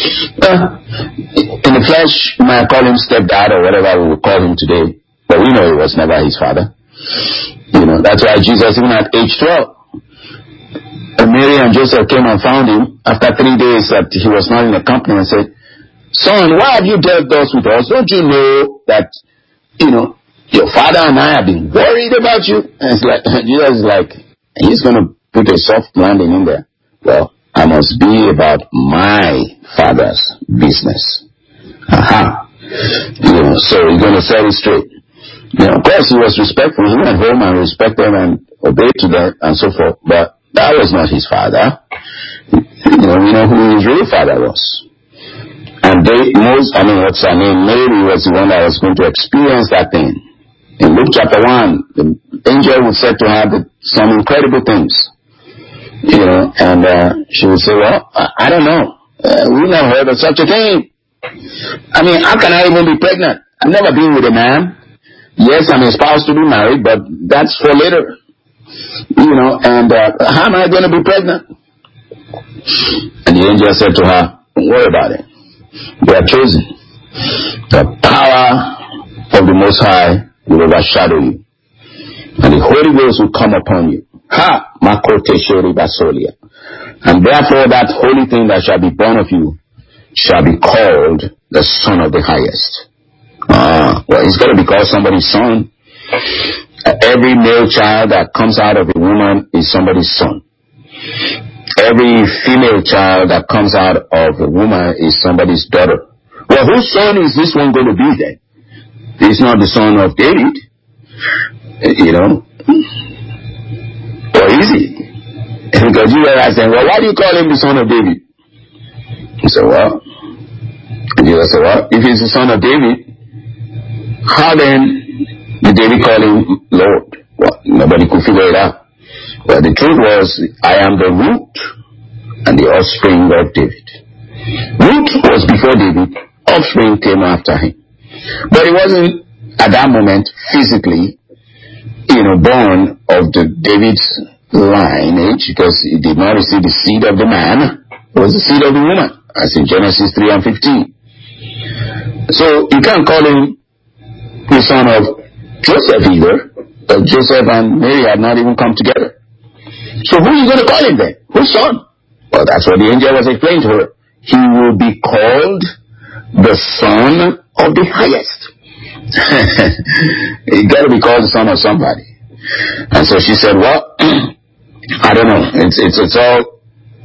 A: In the flesh, we might call him stepdad or whatever we would call him today, but we know he was never his father. You know, that's why Jesus, even at age 12, Mary and Joseph came and found him after 3 days that he was not in the company and said, "Son, why have you dealt thus with us? Don't you know that, you know, your father and I have been worried about you?" And it's like, Jesus is like, he's going to put a soft landing in there. Well, I must be about my father's business. Aha. You know, so he's going to set it straight. You know, of course he was respectful. He went home and respected and obeyed to that and so forth. But that was not his father. You know, we know who his real father was. And what's her name? Mary was the one that was going to experience that thing. In Luke chapter 1, the angel was said to have some incredible things. You know, and she would say, well, I don't know. We've never heard of such a thing. I mean, how can I even be pregnant? I've never been with a man. Yes, I'm espoused to be married, but that's for later. You know, and how am I going to be pregnant? And the angel said to her, don't worry about it. You are chosen. The power of the Most High will overshadow you. And the Holy Ghost will come upon you. Ha! Makote shori basolia. And therefore that holy thing that shall be born of you shall be called the Son of the Highest. Well, he's going to be called somebody's son. Every male child that comes out of a woman is somebody's son. Every female child that comes out of a woman is somebody's daughter. Well, whose son is this one going to be then? He's not the son of David. Or is he? Because you were asking, well, why do you call him the son of David? He said, well, Jesus said, well, if he's the son of David, how then did David call him Lord? Well, nobody could figure it out. Well, the truth was, I am the root and the offspring of David. Root was before David, offspring came after him. But he wasn't at that moment physically, born of the David's lineage, because he did not receive the seed of the man. It was the seed of the woman, as in Genesis 3 and 15. So you can't call him the son of Joseph either, but Joseph and Mary had not even come together. So who are you going to call him then? Whose son? Well, that's what the angel was explaining to her. He will be called the Son of the Highest. He got to be called the son of somebody. And so she said, well, I don't know. It's all,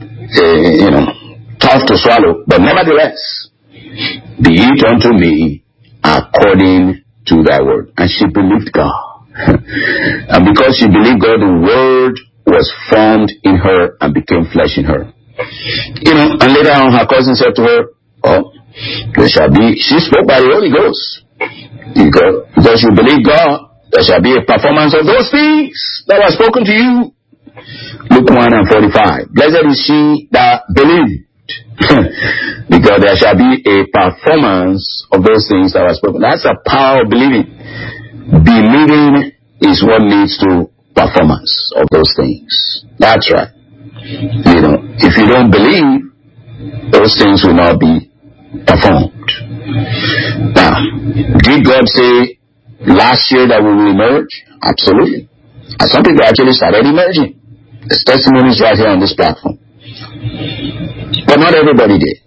A: tough to swallow. But nevertheless, be it unto me according to thy word. And she believed God. And because she believed God, the word was formed in her and became flesh in her. And later on her cousin said to her, oh, she spoke by the Holy Ghost. Because you believe God, there shall be a performance of those things that were spoken to you. Luke 1 and 45. Blessed is she that believed. Because there shall be a performance of those things that were spoken. That's the power of believing. Believing is what leads to performance of those things. That's right. If you don't believe, those things will not be performed. Now, did God say last year that we will emerge? Absolutely. And some people actually started emerging. There's testimonies right here on this platform. But not everybody did.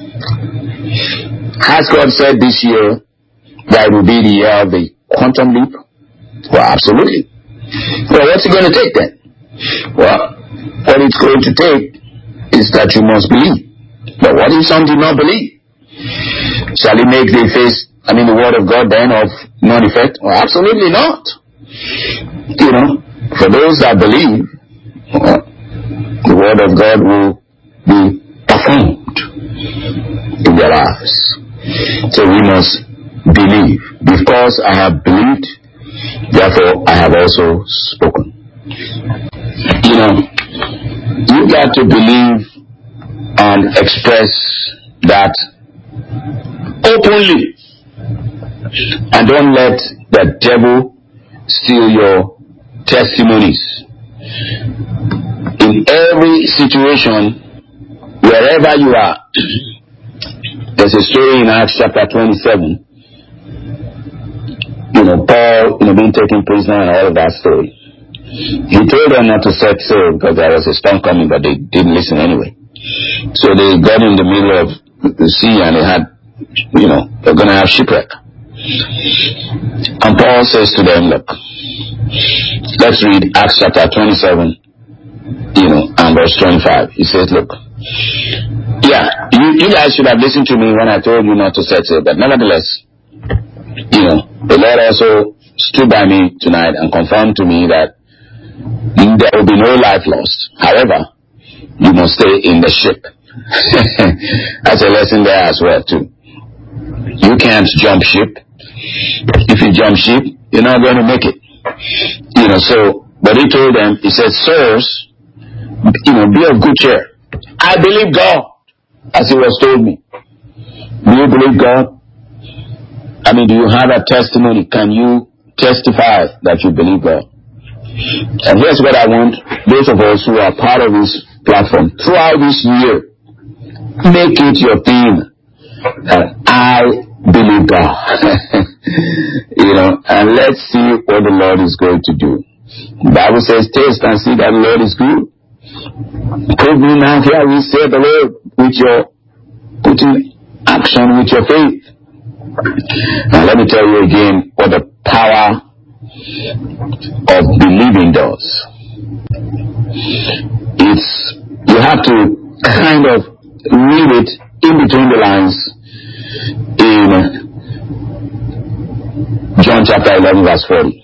A: Has God said this year that it will be the year of the quantum leap? Well, absolutely. Well, what's it going to take then? Well, what it's going to take is that you must believe. But what if some did not believe? Shall it make the word of God then of none effect? Well, absolutely not. For those that believe, the word of God will be performed in their lives. So we must believe. Because I have believed, therefore I have also spoken. You got to believe and express that openly, and don't let the devil steal your testimonies. In every situation, wherever you are, there's a story in Acts chapter 27. Paul, being taken prisoner and all of that story. He told them not to set sail because there was a storm coming, but they didn't listen anyway. So they got in the middle of the sea and they had, they're going to have shipwreck. And Paul says to them, look, let's read Acts chapter 27, and verse 25. He says, look, you guys should have listened to me when I told you not to set sail, but nevertheless, the Lord also stood by me tonight and confirmed to me that there will be no life lost. However, you must stay in the ship. That's a lesson there as well too. You can't jump ship. If you jump ship, you're not going to make it. But he told them, he said, sirs, be of good cheer. I believe God, as it was told me. Do you believe God? Do you have a testimony? Can you testify that you believe God? And here's what I want those of us who are part of this platform throughout this year, make it your theme that I believe God. And let's see what the Lord is going to do. The Bible says, taste and see that the Lord is good. Prove me now, here we say the Lord, with your putting action with your faith. Now let me tell you again what the power of believing does. You have to kind of read it in between the lines in John chapter 11 verse 40.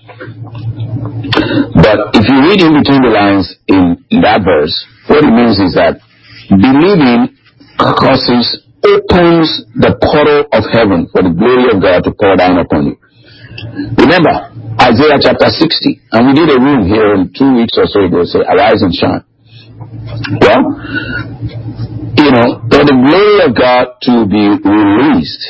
A: But if you read in between the lines in that verse, what it means is that believing opens the portal of heaven for the glory of God to pour down upon you. Remember Isaiah chapter 60, and we did a room here in 2 weeks or so ago, say, arise and shine. Well, for the glory of God to be released,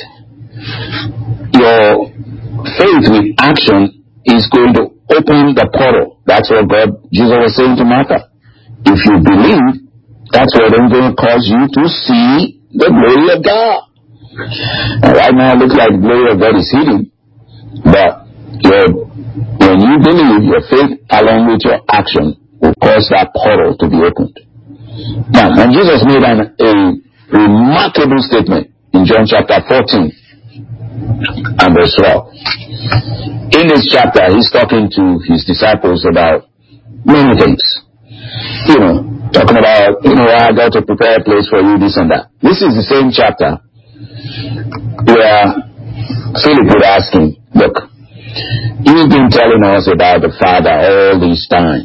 A: your faith with action is going to open the portal. That's what Jesus was saying to Martha. If you believe, that's what I'm going to cause you to see the glory of God. And right now it looks like the glory of God is hidden, but when you believe, your faith along with your action will cause that portal to be opened. Now, when Jesus made a remarkable statement in John chapter 14 and verse 12. In this chapter, he's talking to his disciples about many things. Talking about, I got to prepare a place for you, this and that. This is the same chapter where Philip would ask him, look, you've been telling us about the Father all this time.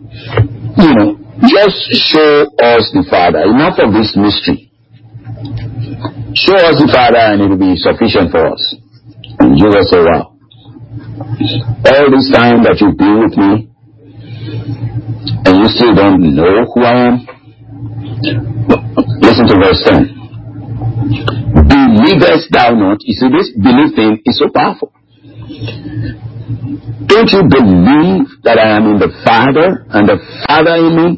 A: Just show us the Father. Enough of this mystery. Show us the Father and it will be sufficient for us. And Jesus said, wow. All this time that you've been with me, and you still don't know who I am? Listen to verse 10. Believest thou not? You see, this belief thing is so powerful. Don't you believe that I am in the Father and the Father in me?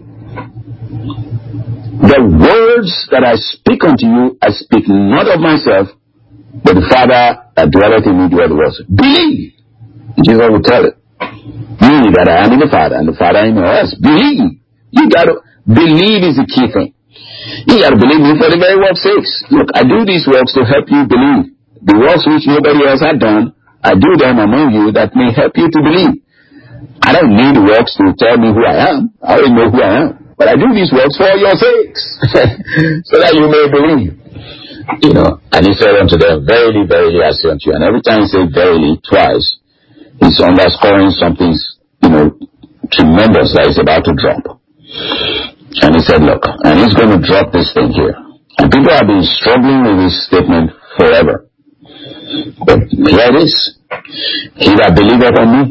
A: The words that I speak unto you, I speak not of myself, but the Father that dwelleth in me doeth the works. Believe. Jesus will tell it. Believe that I am in the Father and the Father in us. Believe. You got to believe is the key thing. You got to believe me for the very work's sake. Look, I do these works to help you believe. The works which nobody else had done, I do them among you that may help you to believe. I don't need works to tell me who I am. I already know who I am. But I do these works for your sakes, so that you may believe. And he said unto them, verily, verily, I say unto you. And every time he said verily twice, he's underscoring something, tremendous that is about to drop. And he said, look, and he's going to drop this thing here. And people have been struggling with this statement forever. But here it is. He that believeth on me,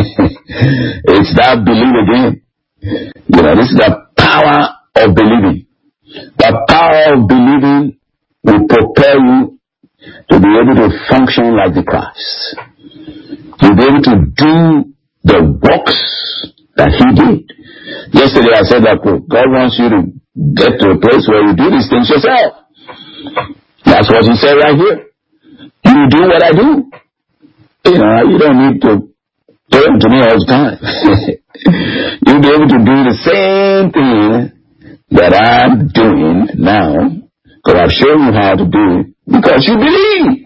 A: it's that believe again. This is the power of believing. The power of believing will prepare you to be able to function like the Christ. You'll be able to do the works that he did. Yesterday I said that God wants you to get to a place where you do these things yourself. That's what he said right here. You do what I do. You don't need to turn to me all the time. You'll be able to do the same thing that I'm doing now, because I've shown you how to do it, because you believe.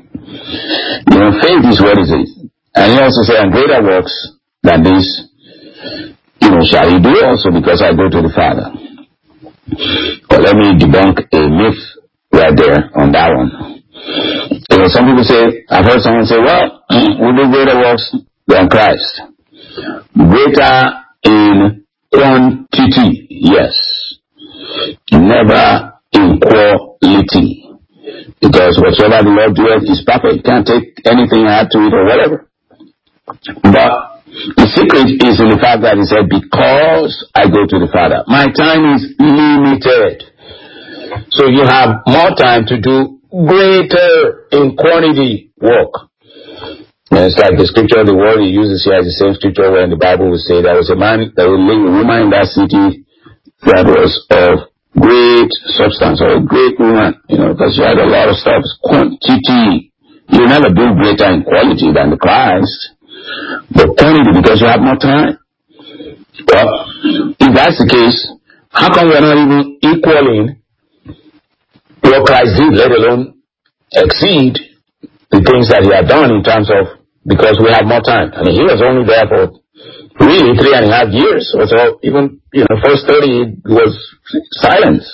A: Faith is what it is. And he also said, and greater works than this, shall he do also, because I go to the Father. But let me debunk a myth right there on that one. Some people say, I've heard someone say, well, we do greater works than Christ. Greater in quantity, yes. Never in quality. Because whatsoever the Lord doeth is perfect. Can't take anything and add to it or whatever. But the secret is in the fact that he said, because I go to the Father. My time is limited. So you have more time to do greater in quantity work. And it's like the scripture, the word he uses here is the same scripture where in the Bible would say there was a man, there was a woman in that city that was of great substance, or a great woman, because she had a lot of stuff. Quantity. You never do greater in quality than the Christ, but quantity because you have more time. Well, if that's the case, How come we're not even equaling what Christ did, let alone exceed the things that he had done in terms of, because we have more time. I mean, he was only there for really 3.5 years or so. Even, first 30 was silence.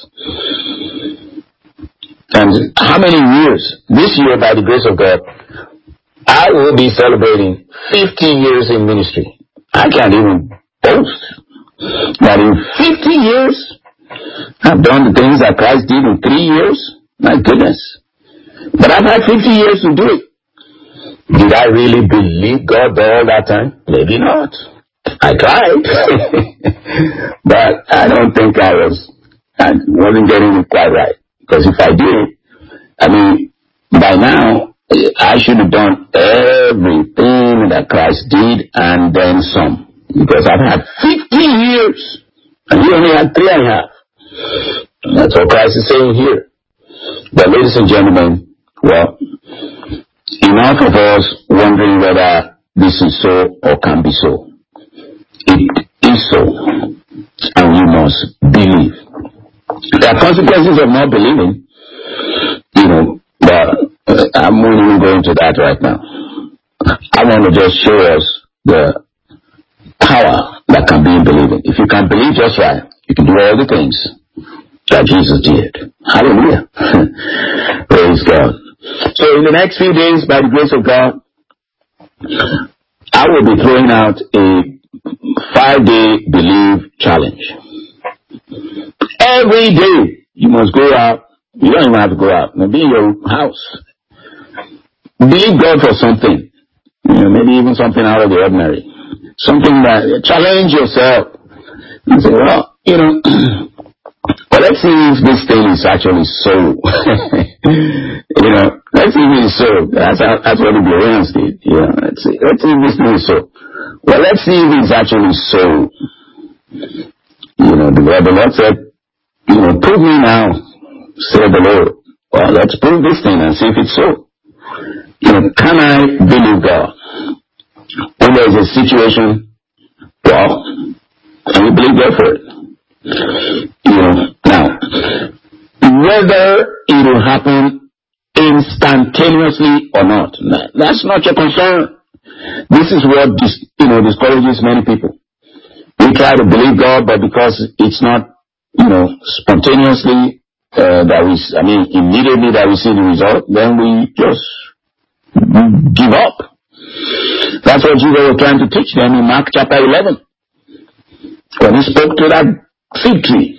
A: And how many years? This year, by the grace of God, I will be celebrating 50 years in ministry. I can't even boast that in 50 years, I've done the things that Christ did in 3 years. My goodness. But I've had 50 years to do it. Did I really believe God all that time? Maybe not. I tried. But I don't think I wasn't getting it quite right. Because if I did, I mean, by now, I should have done everything that Christ did and then some. Because I've had 50 years. And he only had 3.5. That's what Christ is saying here. But ladies and gentlemen, well, enough of us wondering whether this is so or can be so. It is so. And we must believe. There are consequences of not believing, but I'm not even going to that right now. I want to just show us the power that can be in believing. If you can believe just right, you can do all the things that Jesus did. Hallelujah. Praise God. So in the next few days, by the grace of God, I will be throwing out a 5-day believe challenge. Every day you must go out. You don't even have to go out. Maybe in your house. Believe God for something. Maybe even something out of the ordinary. Something that challenge yourself. You say, well, but let's see if this thing is actually so. Let's see if it's so. That's what the Bereans did. Let's see if this thing is so. Well, let's see if it's actually so. The Lord said, prove me now, said the Lord. Well, let's prove this thing and see if it's so. Can I believe God? When there's a situation, well, can we believe God for it? Now, whether it will happen instantaneously or not, that's not your concern. This is what discourages many people. We try to believe God, but because it's not, spontaneously, immediately that we see the result, then we just give up. That's what Jesus was trying to teach them in Mark chapter 11. When he spoke to that fig tree.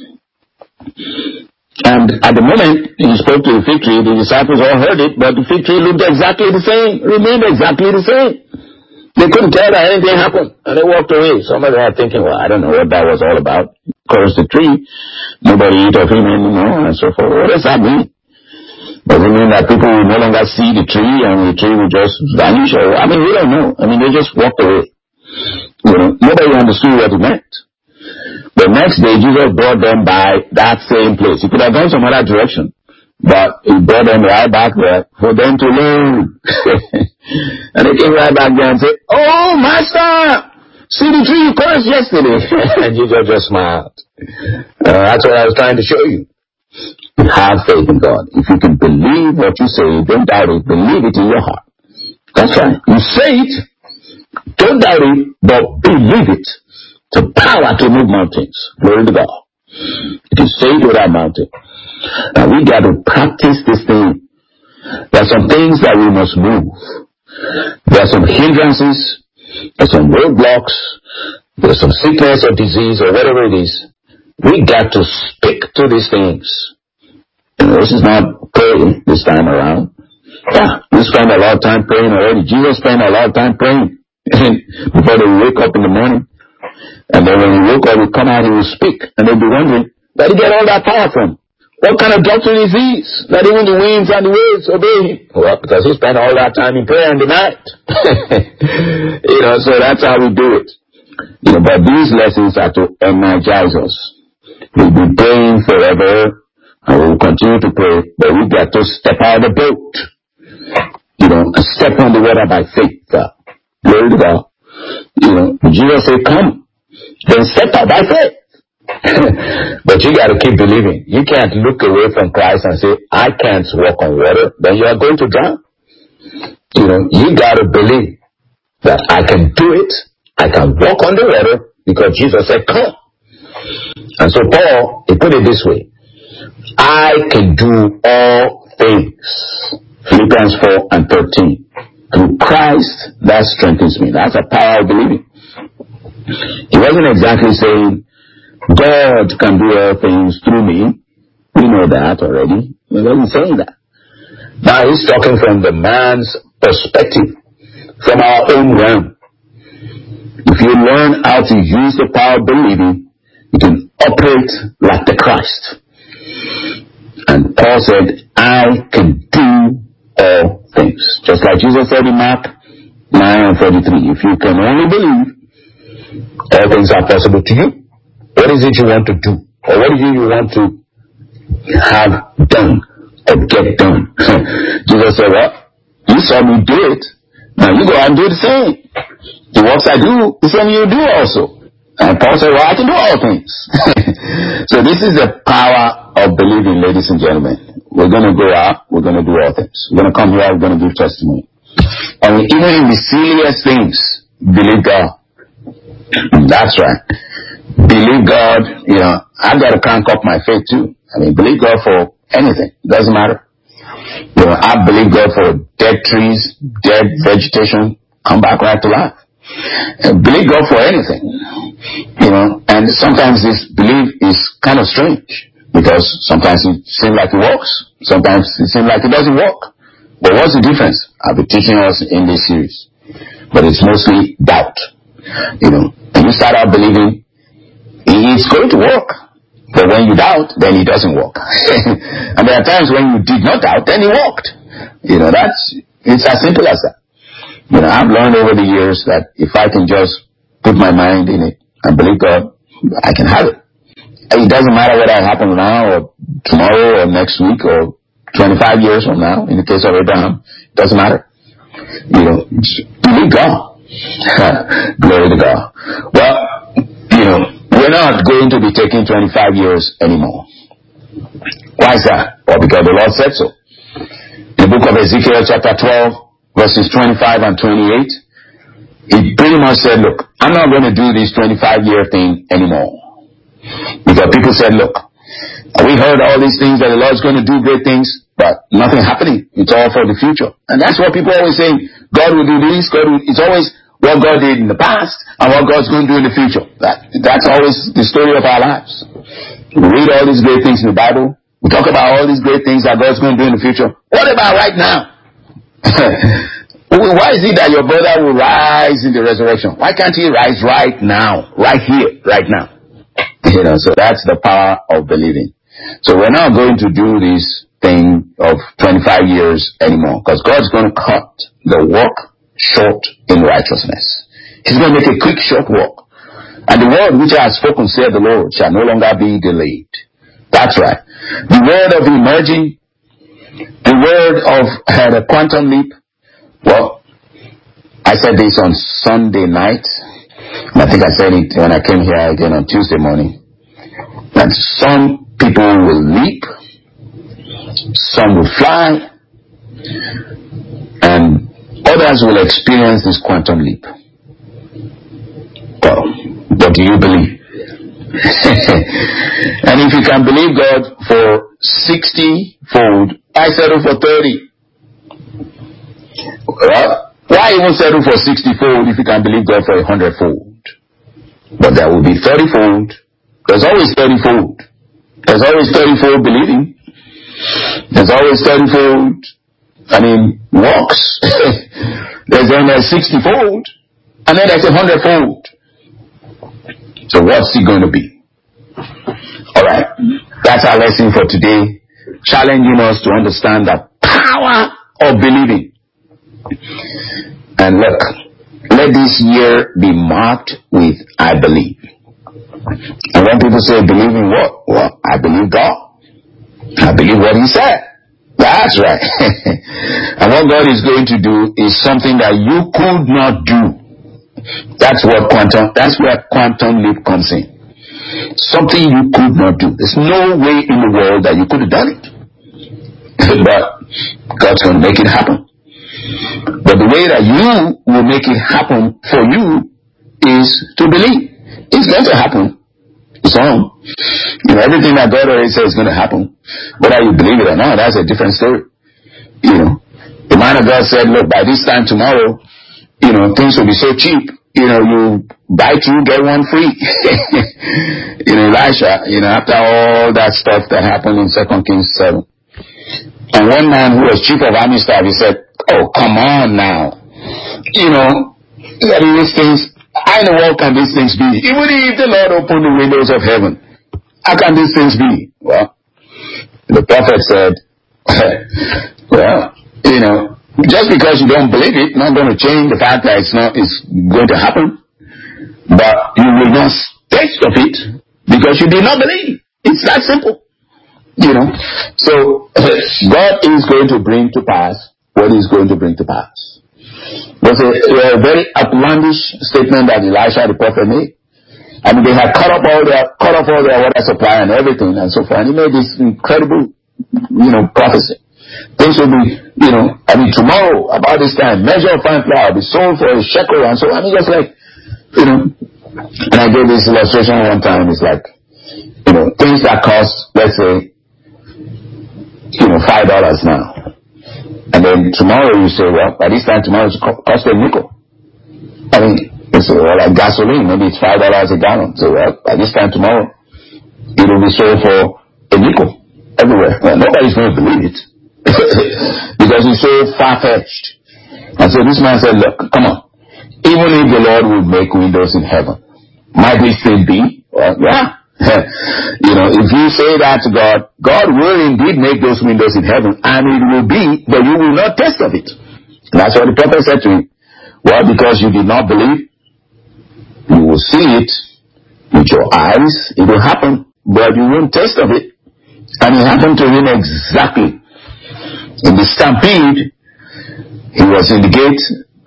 A: And at the moment he spoke to the fig tree, the disciples all heard it, but the fig tree looked exactly the same, remained exactly the same. They couldn't tell that anything happened, and they walked away. Some of them are thinking, well, I don't know what that was all about. Cursed the tree, nobody eat of him anymore, and so forth. What does that mean? Does it mean that people will no longer see the tree, and the tree will just vanish? We don't know. They just walked away. Nobody understood what it meant. The next day, Jesus brought them by that same place. He could have gone some other direction, but he brought them right back there for them to learn. And they came right back there and said, "Oh, Master, see the tree you cursed yesterday." And Jesus just smiled. That's what I was trying to show you. Have faith in God. If you can believe what you say, don't doubt it. Believe it in your heart. That's right. You say it, don't doubt it, but believe it. The power to move mountains. Glory to God. You can say it to that mountain. Now we got to practice this thing. There are some things that we must move. There are some hindrances. There are some roadblocks. There's some sickness or disease or whatever it is. We got to stick to these things. This is not praying this time around. Yeah, we spend a lot of time praying already. Jesus spent a lot of time praying before they wake up in the morning. And then when he woke up, he would come out, he would speak. And they'd be wondering, where did he get all that power from? What kind of doctrine is this? That even the winds and the waves obey him. Well, because he spent all that time in prayer in the night. So that's how we do it. But these lessons are to energize us. We've been praying forever, and we'll continue to pray, but we got to step out of the boat. And step on the water by faith. Glory to God. Jesus said, come. Then step out by faith. But you got to keep believing. You can't look away from Christ and say, I can't walk on water. Then you are going to drown. You got to believe that I can do it. I can walk on the water because Jesus said, come. And so Paul, he put it this way. I can do all things. Philippians 4:13. Through Christ that strengthens me. That's a power of believing. He wasn't exactly saying, God can do all things through me. We know that already. He wasn't saying that. Now he's talking from the man's perspective, from our own realm. If you learn how to use the power of believing, you can operate like the Christ. And Paul said, I can do all things. Just like Jesus said in Mark 9:43. If you can only believe, all things are possible to you. What is it you want to do? Or what is it you want to have done or get done? Jesus said, well, you saw me do it. Now you go out and do the same. The works I do, the same you do also. And Paul said, well, I can do all things. So this is the power of believing, ladies and gentlemen. We're going to go out, we're going to do all things. We're going to come here, we're going to give testimony. And even in the silliest things, believe God. That's right. Believe God, I've got to crank up my faith too. Believe God for anything. It doesn't matter. I believe God for dead trees, dead vegetation, come back right to life. Believe God for anything. And sometimes this belief is kind of strange because sometimes it seems like it works, sometimes it seems like it doesn't work. But what's the difference? I'll be teaching us in this series. But it's mostly doubt. When you start out believing, it's going to work. But when you doubt, then it doesn't work. And there are times when you did not doubt, then it worked. It's as simple as that. I've learned over the years that if I can just put my mind in it and believe God, I can have it. It doesn't matter whether it happens now or tomorrow or next week or 25 years from now. In the case of Abraham, it doesn't matter. Believe God. Glory to God. Well, we're not going to be taking 25 years anymore. Why is that? Well, because the Lord said so. In the book of Ezekiel chapter 12, verses 25 and 28, he pretty much said, look, I'm not going to do this 25-year thing anymore. Because people said, look, we heard all these things that the Lord's going to do great things, but nothing happening. It's all for the future. And that's what people always say. God will do this. It's always what God did in the past and what God's going to do in the future. That's always the story of our lives. We read all these great things in the Bible. We talk about all these great things that God's going to do in the future. What about right now? Why is it that your brother will rise in the resurrection? Why can't he rise right now? Right here, right now. So that's the power of believing. So we're not going to do this thing of 25 years anymore because God's going to cut the work short in righteousness. He's going to make a quick, short work. And the word which I have spoken, said the Lord, shall no longer be delayed. That's right. The word of emerging, the word of the quantum leap. Well, I said this on Sunday night. And I think I said it when I came here again on Tuesday morning. That some people will leap, some will fly, and others will experience this quantum leap. Well, what do you believe? And if you can believe God for 60-fold, I settle for 30. Why even settle for 60-fold if you can believe God for 100-fold? But there will be 30-fold. There's always 30-fold. There's always 30-fold believing. There's always 30-fold, works. There's 60-fold. And then there's 100-fold. So what's it going to be? Alright. That's our lesson for today. Challenging us to understand the power of believing. And look, let this year be marked with I believe. And when people say believe in what? Well, I believe God. I believe what He said. That's right. And what God is going to do is something that you could not do. That's where quantum leap comes in. Something you could not do. There's no way in the world that you could have done it. But God's going to make it happen. But the way that you will make it happen for you is to believe. It's going to happen. It's on. Everything that God already says is going to happen. Whether you believe it or not, that's a different story. The man of God said, look, by this time tomorrow, things will be so cheap. You buy two, get one free. Elisha, after all that stuff that happened in 2 Kings 7. And one man who was chief of army staff, he said, oh, come on now. These things, how in the world can these things be? Even if the Lord opened the windows of heaven, how can these things be? Well, the prophet said, well, just because you don't believe it, not going to change the fact that it's going to happen. But you will not taste of it because you did not believe. It's that simple. So God is going to bring to pass what He's going to bring to pass. There's a very outlandish statement that Elisha the prophet made. I mean, they had cut off all their water supply and everything and so forth. And he made this incredible, prophecy. Things will be, tomorrow about this time, measure of fine flour will be sold for a shekel and so on. I mean, just like, and I gave this illustration one time. It's like, things that cost, let's say, $5 now. And then tomorrow you say, well, by this time tomorrow it's cost a nickel. I mean, it's like gasoline, maybe it's $5 a gallon. So, well, by this time tomorrow, it will be sold for a nickel everywhere. Well, nobody's going to believe it. Because it's so far-fetched. And so this man said, look, come on. Even if the Lord will make windows in heaven, might this thing be? Well, yeah. If you say that to God, God will indeed make those windows in heaven, and it will be, but you will not taste of it. And that's what the prophet said to him. Well, because you did not believe, you will see it with your eyes. It will happen, but you won't taste of it. And it happened to him exactly. In the stampede, he was in the gate.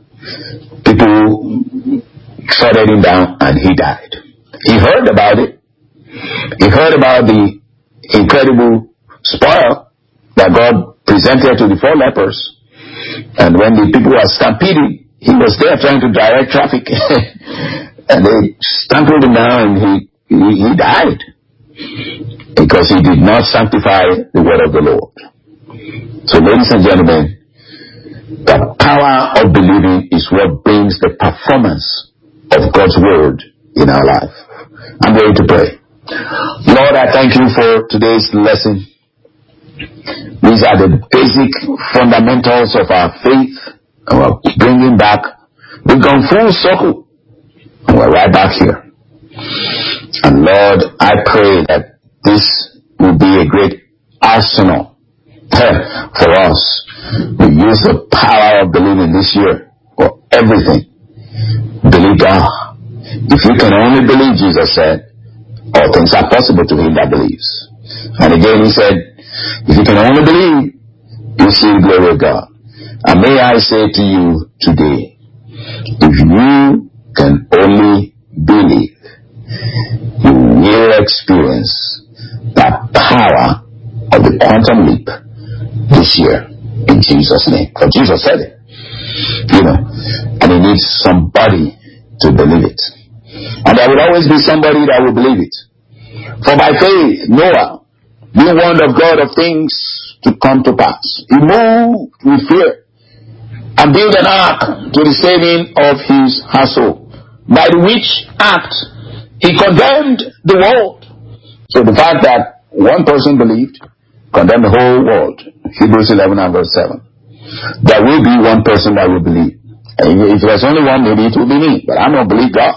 A: People shouted him down, and he died. He heard about it. He heard about the incredible spoil that God presented to the 4 lepers. And when the people were stampeding, he was there trying to direct traffic. And they stampled him down, and he died. Because he did not sanctify the word of the Lord. So, ladies and gentlemen, the power of believing is what brings the performance of God's word in our life. I'm going to pray. Lord, I thank you for today's lesson. These are the basic fundamentals of our faith. And we're bringing back. We've gone full circle. And we're right back here. And Lord, I pray that this will be a great arsenal for us. We use the power of believing this year for everything. Believe God. If you can only believe, Jesus said, all things are possible to him that believes. And again he said, if you can only believe, you see the glory of God. And may I say to you today, if you can only believe, you will experience the power of the quantum leap this year in Jesus' name. For Jesus said it. And he needs somebody to believe it. And there will always be somebody that will believe it. For by faith, Noah, being warned of God of things to come to pass, he moved with fear and built an ark to the saving of his household, by the which act he condemned the world. So the fact that one person believed condemned the whole world. Hebrews 11 and verse 7. There will be one person that will believe. And if there's only one, maybe it will be me. But I'm going to believe God.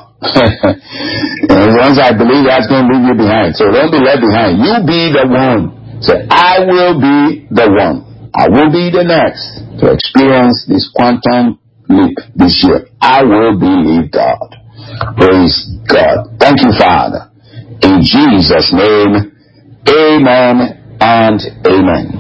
A: And once I believe, that's going to leave you behind. So don't be left behind. You be the one. Say, I will be the one. I will be the next to experience this quantum leap this year. I will believe God. Praise God. Thank you, Father. In Jesus' name, amen and amen.